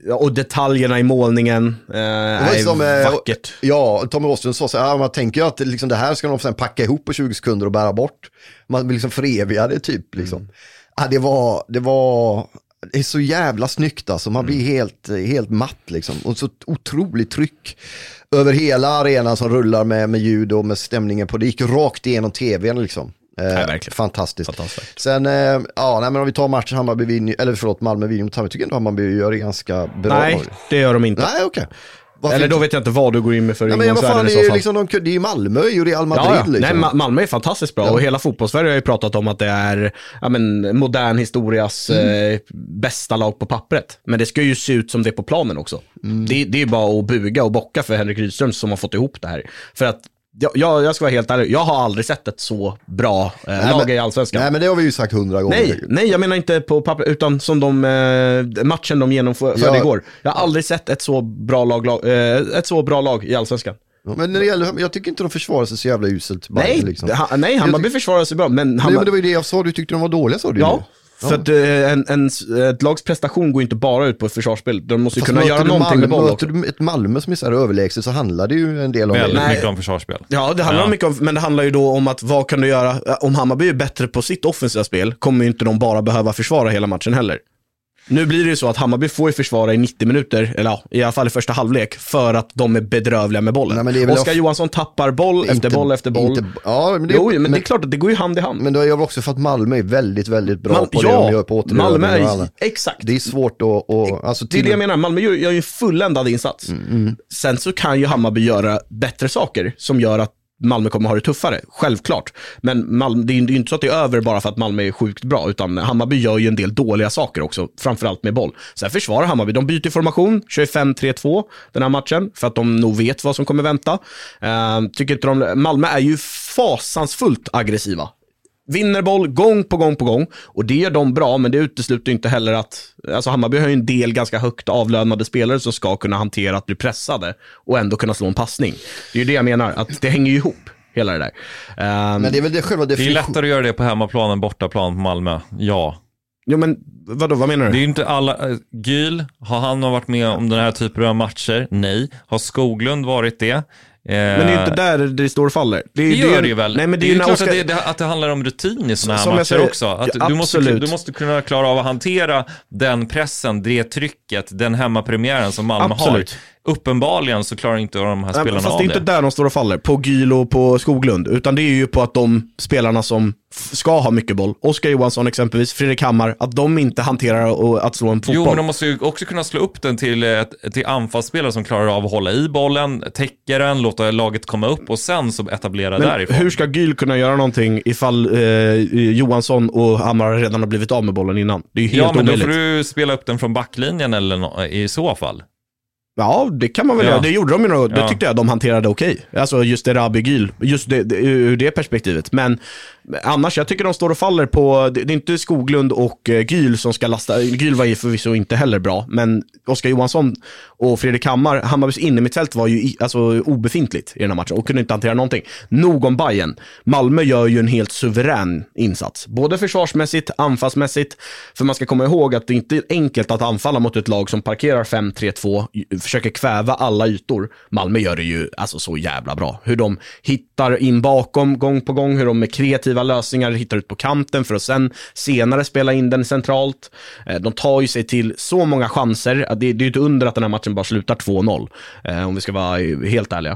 Speaker 4: och detaljerna i målningen eh, är
Speaker 5: som,
Speaker 4: vackert.
Speaker 5: Ja, Tommy Åström sa så här, man tänker ju att liksom, det här ska de sen packa ihop på tjugo sekunder och bära bort. Man vill liksom föreviga det typ. Liksom. Mm. Ja, det var... Det var Det är så jävla snyggt alltså, man blir helt, helt matt liksom. Och så otroligt tryck över hela arenan som rullar med, med ljud och med stämningen på. Det gick rakt igenom tvn liksom. Eh,
Speaker 4: ja, verkligen.
Speaker 5: Fantastiskt.
Speaker 4: Fantastiskt.
Speaker 5: Sen, eh, ja, nej, men om vi tar matchen Hammarby vinner, eller förlåt, Malmö vinner mot Hammarby, tycker inte Hammarby gör det ganska bra.
Speaker 4: Nej, det gör de inte.
Speaker 5: Nej, okej. Okay.
Speaker 4: Varför eller då inte? Vet jag inte vad du går in med för
Speaker 5: ja, men vad fan, det är ju liksom, de, det är ju Malmö och Real Madrid. Ja, ja. Liksom.
Speaker 4: Nej, Malmö är fantastiskt bra ja. Och hela fotbollssverige har ju pratat om att det är ja, men, modern historias mm. eh, bästa lag på pappret. Men det ska ju se ut som det på planen också. Mm. Det, det är bara att buga och bocka för Henrik Rydström som har fått ihop det här. För att Jag, jag, jag ska vara helt ärlig, jag har aldrig sett ett så bra eh, nej, lag men, i Allsvenskan.
Speaker 5: Nej, men det har vi ju sagt hundra gånger.
Speaker 4: Nej, nej, jag menar inte på papper, utan som de eh, matchen de genomförde ja. igår. Jag har aldrig sett ett så bra lag, lag eh, ett så bra lag i Allsvenskan.
Speaker 5: Ja, men när det gäller, jag tycker inte de försvarar sig så jävla uselt.
Speaker 4: Nej,
Speaker 5: liksom.
Speaker 4: ha, nej Hammarby tyck- försvarar sig bra. Men, Hammar-
Speaker 5: nej, men det var ju det jag sa, du tyckte de var dåliga, sa du.
Speaker 4: Ja. För att en, en, ett lags prestation går inte bara ut på ett försvarsspel. De måste ju kunna göra någonting
Speaker 5: Malmö,
Speaker 4: med boll också.
Speaker 5: Möter du ett Malmö som är så här överlägset så handlar det ju en del om
Speaker 6: väldigt
Speaker 5: det.
Speaker 6: mycket om försvarsspel.
Speaker 4: Ja, det handlar ja. mycket om, men det handlar ju då om att vad kan du göra? Om Hammarby är bättre på sitt offensiva spel kommer ju inte de bara behöva försvara hela matchen heller. Nu blir det ju så att Hammarby får ju försvara i nittio minuter, eller ja, i alla fall i första halvlek, för att de är bedrövliga med bollen. Nej, Oskar off- Johansson tappar boll inte, efter boll efter boll. Inte, ja, men det, jo, men, men det är klart att det går ju hand i hand.
Speaker 5: Men då är jag också för att Malmö är väldigt, väldigt bra Man, på det
Speaker 4: ja,
Speaker 5: de gör på återgörning.
Speaker 4: Malmö är, exakt.
Speaker 5: Det är svårt att... att alltså,
Speaker 4: det är det jag menar, Malmö gör, gör ju en fulländad insats. Mm, mm. Sen så kan ju Hammarby göra bättre saker som gör att Malmö kommer ha det tuffare, självklart. Men Malmö, det är ju inte så att det är över bara för att Malmö är sjukt bra, utan Hammarby gör ju en del dåliga saker också, framförallt med boll. Sen försvarar Hammarby, de byter formation, kör fem tre två den här matchen, för att de nog vet vad som kommer vänta. Uh, tycker inte de, Malmö är ju fasansfullt aggressiva. Vinner boll gång på gång på gång. Och det gör de bra, men det utesluter inte heller att... Alltså Hammarby har ju en del ganska högt avlönade spelare som ska kunna hantera att bli pressade och ändå kunna slå en passning. Det är ju det jag menar, att det hänger ju ihop, hela det där. Um,
Speaker 5: men det är väl det själva definition...
Speaker 6: Det är lättare att göra det på hemmaplan än bortaplan på Malmö, ja.
Speaker 4: Jo, men vadå, vad menar du?
Speaker 6: Det är ju inte alla... Gyl, har han varit med om den här typen av matcher? Nej. Har Skoglund varit det?
Speaker 4: Men det är ju inte där det står och faller.
Speaker 6: Det, är, det gör det ju väl. Nej, men det, det är ju klart Oskar... att, det, att det handlar om rutin i såna här matcher säger, också. Att
Speaker 4: ja,
Speaker 6: du, måste, du måste kunna klara av att hantera den pressen, det trycket, den hemmapremiären som Malmö absolut. har. Uppenbarligen så klarar inte de här spelarna
Speaker 4: ja, fast
Speaker 6: av
Speaker 4: det. Fast det är inte där de står och faller, på Gyl och på Skoglund. Utan det är ju på att de spelarna som f- ska ha mycket boll, Oskar Johansson exempelvis, Fredrik Hammar, att de inte hanterar och, att slå en fotboll.
Speaker 6: Jo, men de måste ju också kunna slå upp den till, till anfallsspelare som klarar av att hålla i bollen, täcka den, låta laget komma upp och sen så etablera men därifrån.
Speaker 4: Hur ska Gyl kunna göra någonting ifall eh, Johansson och Hammar redan har blivit av med bollen innan? Det är ju helt
Speaker 6: ja, men
Speaker 4: omöjligt.
Speaker 6: Då får du spela upp den från backlinjen eller no- i så fall.
Speaker 4: Ja, det kan man väl ja. göra. Det gjorde de ju något. Det ja. tyckte jag de hanterade okej. Alltså just det Rabi Gyl, just det, det, ur det perspektivet. Men annars, jag tycker de står och faller på, det, det är inte Skoglund och uh, Gyl som ska lasta. Gyl var ju förvisso inte heller bra, men Oskar Johansson och Fredrik Hammar, Hammarbys innermittfält var ju i, alltså, obefintligt i den här matchen och kunde inte hantera någonting. Nog om Bayern. Malmö gör ju en helt suverän insats. Både försvarsmässigt, anfallsmässigt. För man ska komma ihåg att det inte är enkelt att anfalla mot ett lag som parkerar fem tre två, försöker kväva alla ytor. Malmö gör det ju alltså så jävla bra. Hur de hittar in bakom gång på gång, hur de med kreativa lösningar hittar ut på kanten för att sen senare spela in den centralt. De tar ju sig till så många chanser. Det är ju inte under att den här matchen bara slutar två noll, om vi ska vara helt ärliga.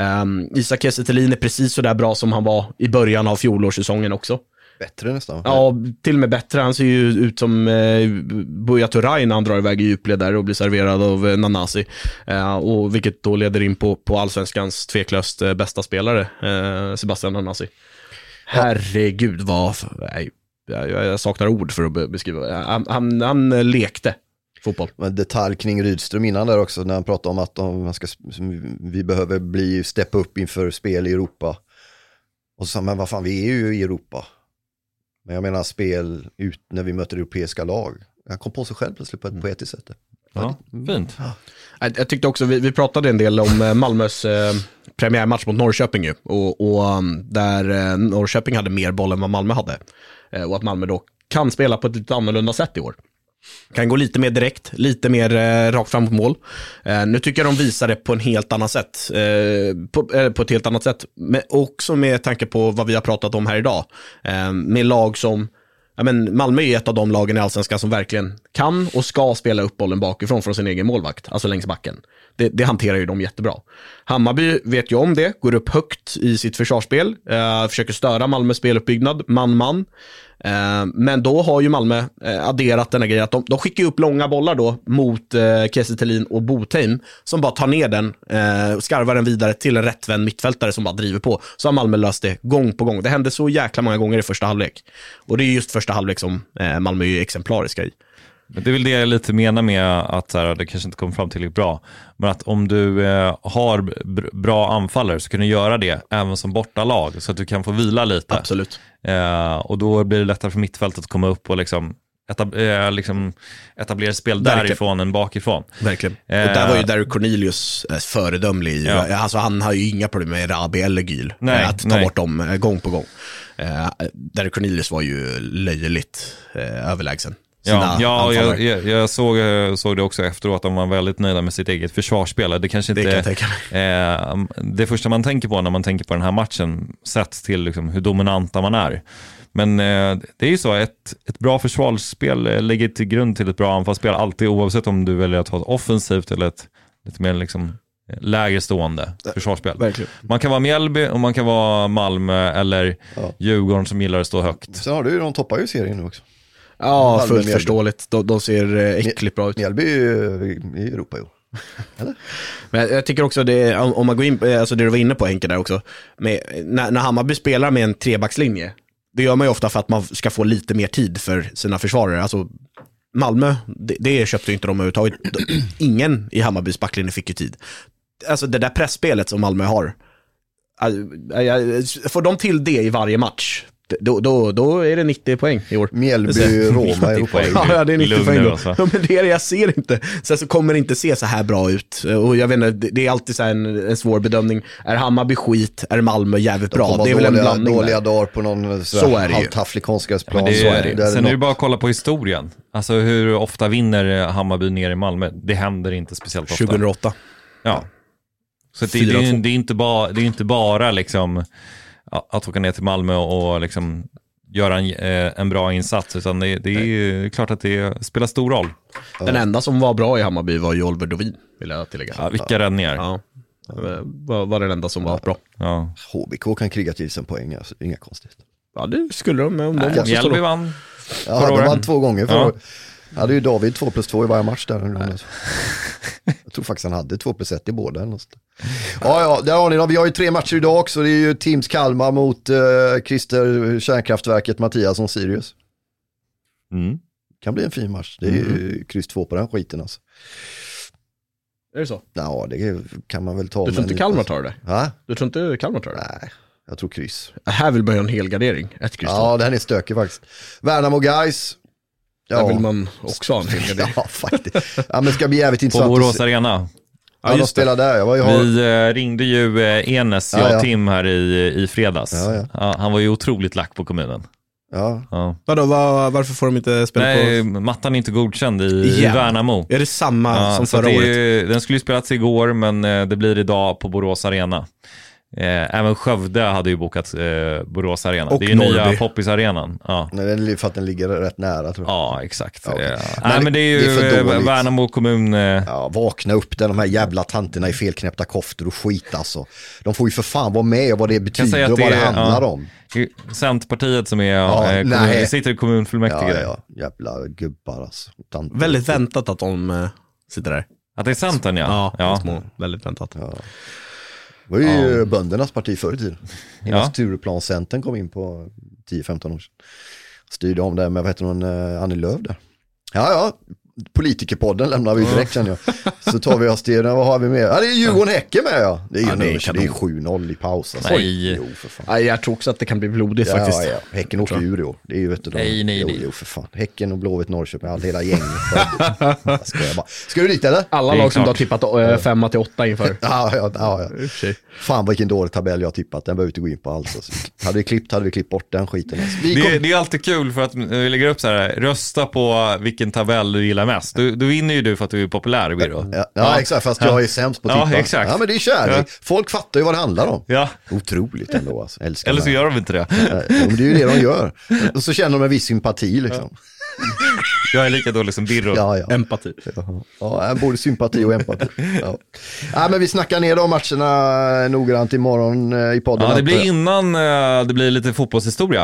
Speaker 4: Isak Kiese Thelin är precis så där bra som han var i början av fjolårssäsongen också.
Speaker 5: Bättre nästan.
Speaker 4: Ja, till och med bättre. Han ser ju ut som eh, Buya Turay när han drar iväg i djupled där och blir serverad av eh, Nanasi. Eh, och vilket då leder in på, på Allsvenskans tveklöst eh, bästa spelare, eh, Sebastian Nanasi. Herregud, vad... Nej, jag, jag saknar ord för att be- beskriva. Han, han, han lekte fotboll.
Speaker 5: En detalj kring Rydström innan där också, när han pratade om att de, man ska, vi behöver bli steppa upp inför spel i Europa. Och så sa men vad fan, vi är ju i Europa. Men jag menar spel ut när vi möter europeiska lag. Han kom på sig själv plötsligt på ett poetiskt sätt.
Speaker 6: Ja, fint.
Speaker 4: Ja. Jag, jag tyckte också, vi, vi pratade en del om Malmös eh, premiärmatch mot Norrköping ju. Och, och um, där eh, Norrköping hade mer boll än vad Malmö hade. Eh, och att Malmö då kan spela på ett lite annorlunda sätt i år. Kan gå lite mer direkt, lite mer eh, rakt fram mot mål. Eh, nu tycker jag de visar det på en helt annat sätt. Eh, på, eh, på ett helt annat sätt. Men också med tanke på vad vi har pratat om här idag. Eh, med lag som, ja, men Malmö är ett av de lagen i Allsvenskan som verkligen kan och ska spela upp bollen bakifrån från sin egen målvakt, alltså längs backen. Det, det hanterar ju de jättebra. Hammarby vet ju om det, går upp högt i sitt försvarsspel, eh, försöker störa Malmös speluppbyggnad, man-man. Eh, men då har ju Malmö eh, adderat den här grejen att de, de skickar upp långa bollar då mot eh, Kiese Thelin och Botheim som bara tar ner den, eh, skarvar den vidare till en rättvänd mittfältare som bara driver på. Så har Malmö löst det gång på gång. Det hände så jäkla många gånger i första halvlek. Och det är just första halvlek som eh, Malmö är exemplariska i.
Speaker 6: Det är väl det jag lite menar med att så här, det kanske inte kommer fram tillräckligt bra. Men att om du eh, har b- bra anfallare så kan du göra det även som bortalag så att du kan få vila lite.
Speaker 4: Absolut.
Speaker 6: Eh, och då blir det lättare för mittfältet att komma upp och liksom, etab- eh, liksom etablera spel
Speaker 4: Verkligen.
Speaker 6: därifrån än bakifrån.
Speaker 4: Verkligen.
Speaker 6: Eh,
Speaker 4: och där var ju Derek Cornelius eh, föredömlig.
Speaker 6: Ja.
Speaker 4: Alltså han har ju inga problem med Rabi eller Gyl.
Speaker 6: Nej,
Speaker 4: eh, att ta
Speaker 6: nej.
Speaker 4: bort dem eh, gång på gång. Eh, Derek Cornelius var ju löjligt eh, överlägsen.
Speaker 6: Ja, ja jag, jag, jag såg, såg det också efteråt att de var väldigt nöjda med sitt eget försvarsspel. Det kanske inte
Speaker 4: det, kan
Speaker 6: är eh, det första man tänker på när man tänker på den här matchen sett till liksom hur dominanta man är. Men eh, det är ju så, ett, ett bra försvarsspel eh, lägger till grund till ett bra anfallsspel alltid, oavsett om du väljer att ha ett offensivt eller ett lite mer liksom lägre stående försvarsspel.
Speaker 4: Verkligen.
Speaker 6: Man kan vara Mjällby och man kan vara Malmö eller ja. Djurgården som gillar att stå högt.
Speaker 5: Sen har du ju, de toppar ju serien nu också.
Speaker 4: Ja, fullt Mjällby. Förståeligt. De, de ser äckligt bra ut.
Speaker 5: Mjällby är ju i Europa ju. Eller?
Speaker 4: Men jag tycker också det, om man går in på, alltså det du var inne på Henke där också, med, när, när Hammarby spelar med en trebackslinje, det gör man ju ofta för att man ska få lite mer tid för sina försvarare. Alltså Malmö, det, det köpte ju inte de överhuvudtaget. Ingen i Hammarbys backlinje fick ju tid. Alltså det där pressspelet som Malmö har, får de till det i varje match, Då, då, då är det nittio poäng i år.
Speaker 5: Mjällby, Roma, Europa.
Speaker 4: Ja, det är nittio poäng då.
Speaker 6: Alltså.
Speaker 4: Ja, men det är det jag ser inte. Sen så kommer det inte se så här bra ut. Och jag vet inte, det är alltid så här en, en svår bedömning. Är Hammarby skit? Är Malmö jävligt bra?
Speaker 5: De
Speaker 4: det är väl
Speaker 5: dåliga,
Speaker 4: en blandning
Speaker 5: dåliga
Speaker 4: där.
Speaker 5: dagar på någon
Speaker 4: så är det
Speaker 5: halvtafflig konstgräsplan.
Speaker 6: Ja,
Speaker 5: så är det.
Speaker 6: Sen är det
Speaker 5: något...
Speaker 6: bara att kolla på historien. Alltså hur ofta vinner Hammarby ner i Malmö? Det händer inte speciellt ofta.
Speaker 4: tjugohundraåtta.
Speaker 6: Ja. Så det, det, är, det är inte bara, det är inte bara liksom att åka ner till Malmö och liksom göra en, en bra insats, utan det, det är klart att det spelar stor roll.
Speaker 4: Den enda som var bra i Hammarby var ju Oliver Dovin, vill jag tillägga.
Speaker 6: Ja, vilka räddningar.
Speaker 4: Ja. Var, var den enda som var bra.
Speaker 6: Ja.
Speaker 5: H B K kan kriga till sig en poäng, alltså, inga konstigt.
Speaker 4: Ja, det skulle de. Om de
Speaker 6: Mjällby vann.
Speaker 5: Ja, de vann två gånger för
Speaker 6: ja.
Speaker 5: Ja, det är ju David två plus två i varje match där. Jag tror faktiskt han hade två plus ett i båda. Ja, ja, där har ni då. Vi har ju tre matcher idag också. Det är ju Teams Kalmar mot uh, Christer Kärnkraftverket Mattiasson Sirius.
Speaker 6: Mm.
Speaker 5: Kan bli en fin match. Det är ju mm. kryss två på den skiten alltså.
Speaker 4: Är det så?
Speaker 5: Ja, det kan man väl ta.
Speaker 4: Du tror inte Kalmar tar det?
Speaker 5: Va?
Speaker 4: Du tror inte Kalmar tar det?
Speaker 5: Nej, jag tror kryss.
Speaker 4: Här vill börja en hel gardering. Ett kryss.
Speaker 5: Ja, den är stökig faktiskt. Värnamo Guys.
Speaker 4: Ja. Där vill man också ha en hel gardering.
Speaker 5: Ja, faktiskt. Ja, men ska bli jävligt intressant.
Speaker 6: På Borås Arena.
Speaker 5: Ja, de spelar där. Jag var ju har...
Speaker 6: Vi ringde ju Enes, jag och
Speaker 5: ja, ja.
Speaker 6: Tim här i, i fredags.
Speaker 5: Ja, ja.
Speaker 6: Ja, han var ju otroligt lack på kommunen.
Speaker 5: Ja.
Speaker 6: Ja.
Speaker 4: Vadå, var, varför får de inte spela?
Speaker 6: Nej,
Speaker 4: på?
Speaker 6: mattan är inte godkänd i, i Värnamo.
Speaker 4: Är det samma
Speaker 6: ja,
Speaker 4: som
Speaker 6: så
Speaker 4: förra
Speaker 6: det
Speaker 4: året?
Speaker 6: Är, den skulle ju spelats igår, men det blir idag på Borås Arena. Eh, även Skövde hade ju bokat eh, Borås Arena.
Speaker 4: Och
Speaker 6: det är ju
Speaker 4: Norrby.
Speaker 6: Nya Poppis-arenan. Ja.
Speaker 5: Nej, för att den ligger rätt nära, tror jag.
Speaker 6: Ja, exakt.
Speaker 5: Ja, okay.
Speaker 6: Ja.
Speaker 5: Men
Speaker 6: Nej, men det är ju
Speaker 5: det är för
Speaker 6: Värnamo kommun. Eh...
Speaker 5: Ja, vakna upp där de här jävla tanterna i felknäppta koftor och skit alltså. De får ju för fan vara med och vad det betyder och vad det, det handlar ja. om.
Speaker 6: Centerpartiet som är
Speaker 5: ja,
Speaker 6: eh, kommun, sitter i kommunfullmäktige.
Speaker 5: Ja, ja, jävla gubbar alltså. Tanter.
Speaker 4: Väldigt väntat att de äh, sitter där.
Speaker 6: Att det är Centern, ja.
Speaker 4: Ja, ja. Små, väldigt väntat.
Speaker 5: Ja. Det var ju ja. böndernas parti förr i tiden. Innan
Speaker 6: ja.
Speaker 5: Stureplan-centern kom in på tio femton år sedan. Styrde om det med, vad heter hon, uh, Annie Lööf där. Ja, ja. politikerpodden lämnar vi direkt känner jag. Så tar vi oss till, vad har vi med? Ja, det är Djurgården-Häcken med ja. Det är ju ja, det är, det är sju noll i paus. Alltså.
Speaker 6: Nej.
Speaker 5: Jo, för fan.
Speaker 4: Nej, jag tror också att det kan bli blodigt
Speaker 5: ja,
Speaker 4: faktiskt.
Speaker 5: Ja, ja. Häcken åker ur då. Det är ju vet du,
Speaker 6: nej, nej,
Speaker 5: jo,
Speaker 6: nej.
Speaker 5: Jo, för fan. Häcken och Blåvitt Norrköping, all hela gänget. Ska jag bara. Ska du dit eller?
Speaker 4: Alla lag som du har tippat äh, femma till åtta inför.
Speaker 5: ja, ja, ja, ja. Fan vilken dålig tabell jag har tippat. Den behöver inte gå in på alls. Alltså. Hade vi klippt hade vi klippt bort den skiten. Alltså. Vi kom...
Speaker 6: det, det är alltid kul för att vi lägger upp så här, rösta på vilken tabell du gillar mest. Du, du vinner ju du för att du är populär, Biro.
Speaker 5: Ja, ja, ja, exakt, fast jag är sämst på att tippa.
Speaker 6: Ja, exakt.
Speaker 5: Ja, men det är kärlek. Ja. Folk fattar ju vad det handlar om.
Speaker 6: Ja.
Speaker 5: Otroligt ändå. Alltså. Älskar
Speaker 6: Eller så
Speaker 5: det.
Speaker 6: gör de inte det.
Speaker 5: Ja, men det är ju det de gör. Och så känner de en viss sympati liksom.
Speaker 6: Ja. Jag är lika dålig som Birro.
Speaker 5: Ja, ja.
Speaker 4: Empati.
Speaker 5: Ja, ja, både sympati och empati. Ja. Ja, men vi snackar ner de matcherna noggrant imorgon i podden.
Speaker 6: Ja, det blir innan det blir lite fotbollshistoria.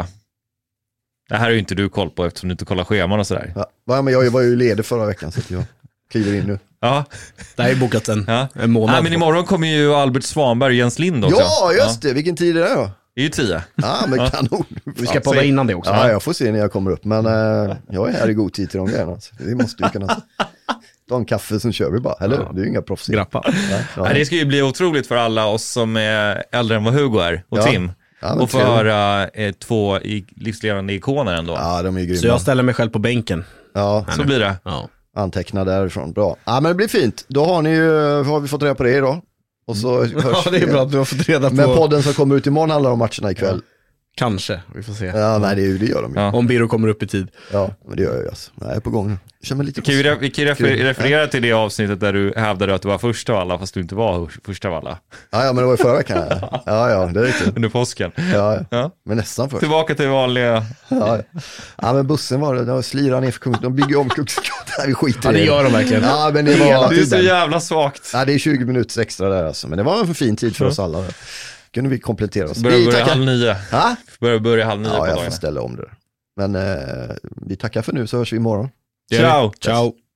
Speaker 6: Det här är ju inte du koll på eftersom du inte kollar scheman och sådär.
Speaker 5: Ja, men jag var ju ledig förra veckan så jag kliver in nu.
Speaker 6: Ja.
Speaker 4: Det här är bokat en,
Speaker 6: ja.
Speaker 4: en månad.
Speaker 6: Nej, men imorgon kommer ju Albert Svanberg och Jens Lind också.
Speaker 5: Ja, just det. Vilken tid är det då?
Speaker 6: Det är ju tio.
Speaker 5: Ja, men
Speaker 6: ja.
Speaker 5: kanon.
Speaker 4: Vi ska podda innan det också.
Speaker 5: Ja, jag får se när jag kommer upp. Men äh, jag är här i god tid till de grejerna. Alltså. Det måste ju kunna ta en kaffe som kör vi bara. Eller ja. Det är ju inga proffs.
Speaker 4: Grappa.
Speaker 5: Ja, ja.
Speaker 6: Ja, det ska ju bli otroligt för alla oss som är äldre än vad Hugo är och
Speaker 5: ja.
Speaker 6: Tim.
Speaker 5: Ja,
Speaker 6: och få höra eh, två i, livsledande ikoner ändå.
Speaker 5: Ja, de är grymma.
Speaker 4: Så jag ställer mig själv på bänken.
Speaker 5: Ja,
Speaker 6: så blir det.
Speaker 4: Ja.
Speaker 5: Anteckna därifrån. Bra. Ja, men det blir fint. Då har ni ju, har vi fått reda på det idag. Och så hörs
Speaker 4: ja, det är bra att du har fått reda på.
Speaker 5: Men podden som kommer ut imorgon handlar om matcherna ikväll.
Speaker 4: Ja. Kanske, vi får se.
Speaker 5: Ja, nej, det, det gör de ju.
Speaker 4: Ja. Om Biro kommer upp i tid.
Speaker 5: Ja, men det gör jag ju alltså. Jag är på gång nu. Känner mig lite
Speaker 6: vi kan ju vi kan refer- referera ja. till det avsnittet där du hävdade att du var första av alla fast du inte var första av alla.
Speaker 5: Ja, ja men det var ju förra veckan. Ja, ja, ja det är riktigt.
Speaker 6: Under påsken.
Speaker 5: Ja, ja, ja. Men nästan först.
Speaker 6: Tillbaka till vanliga.
Speaker 5: Ja, ja. Ja, men bussen var det. De slirar ner för kungen. De bygger om Kungsgatan. Vi skiter
Speaker 4: ja, det gör de verkligen.
Speaker 5: Ja, men det var...
Speaker 6: Det är så jävla svagt.
Speaker 5: Ja, det är tjugo minuter extra där alltså. Men det var en fin tid för oss alla. Kunde vi komplettera oss.
Speaker 6: Börjar
Speaker 5: vi
Speaker 6: börja
Speaker 5: tackar...
Speaker 6: halv nio.
Speaker 5: Ha?
Speaker 6: Börjar börja halv nio
Speaker 5: ja,
Speaker 6: på dagen.
Speaker 5: Ja, jag får ställa om det. Men eh, vi tackar för nu så hörs vi imorgon.
Speaker 6: Ciao.
Speaker 4: Ciao.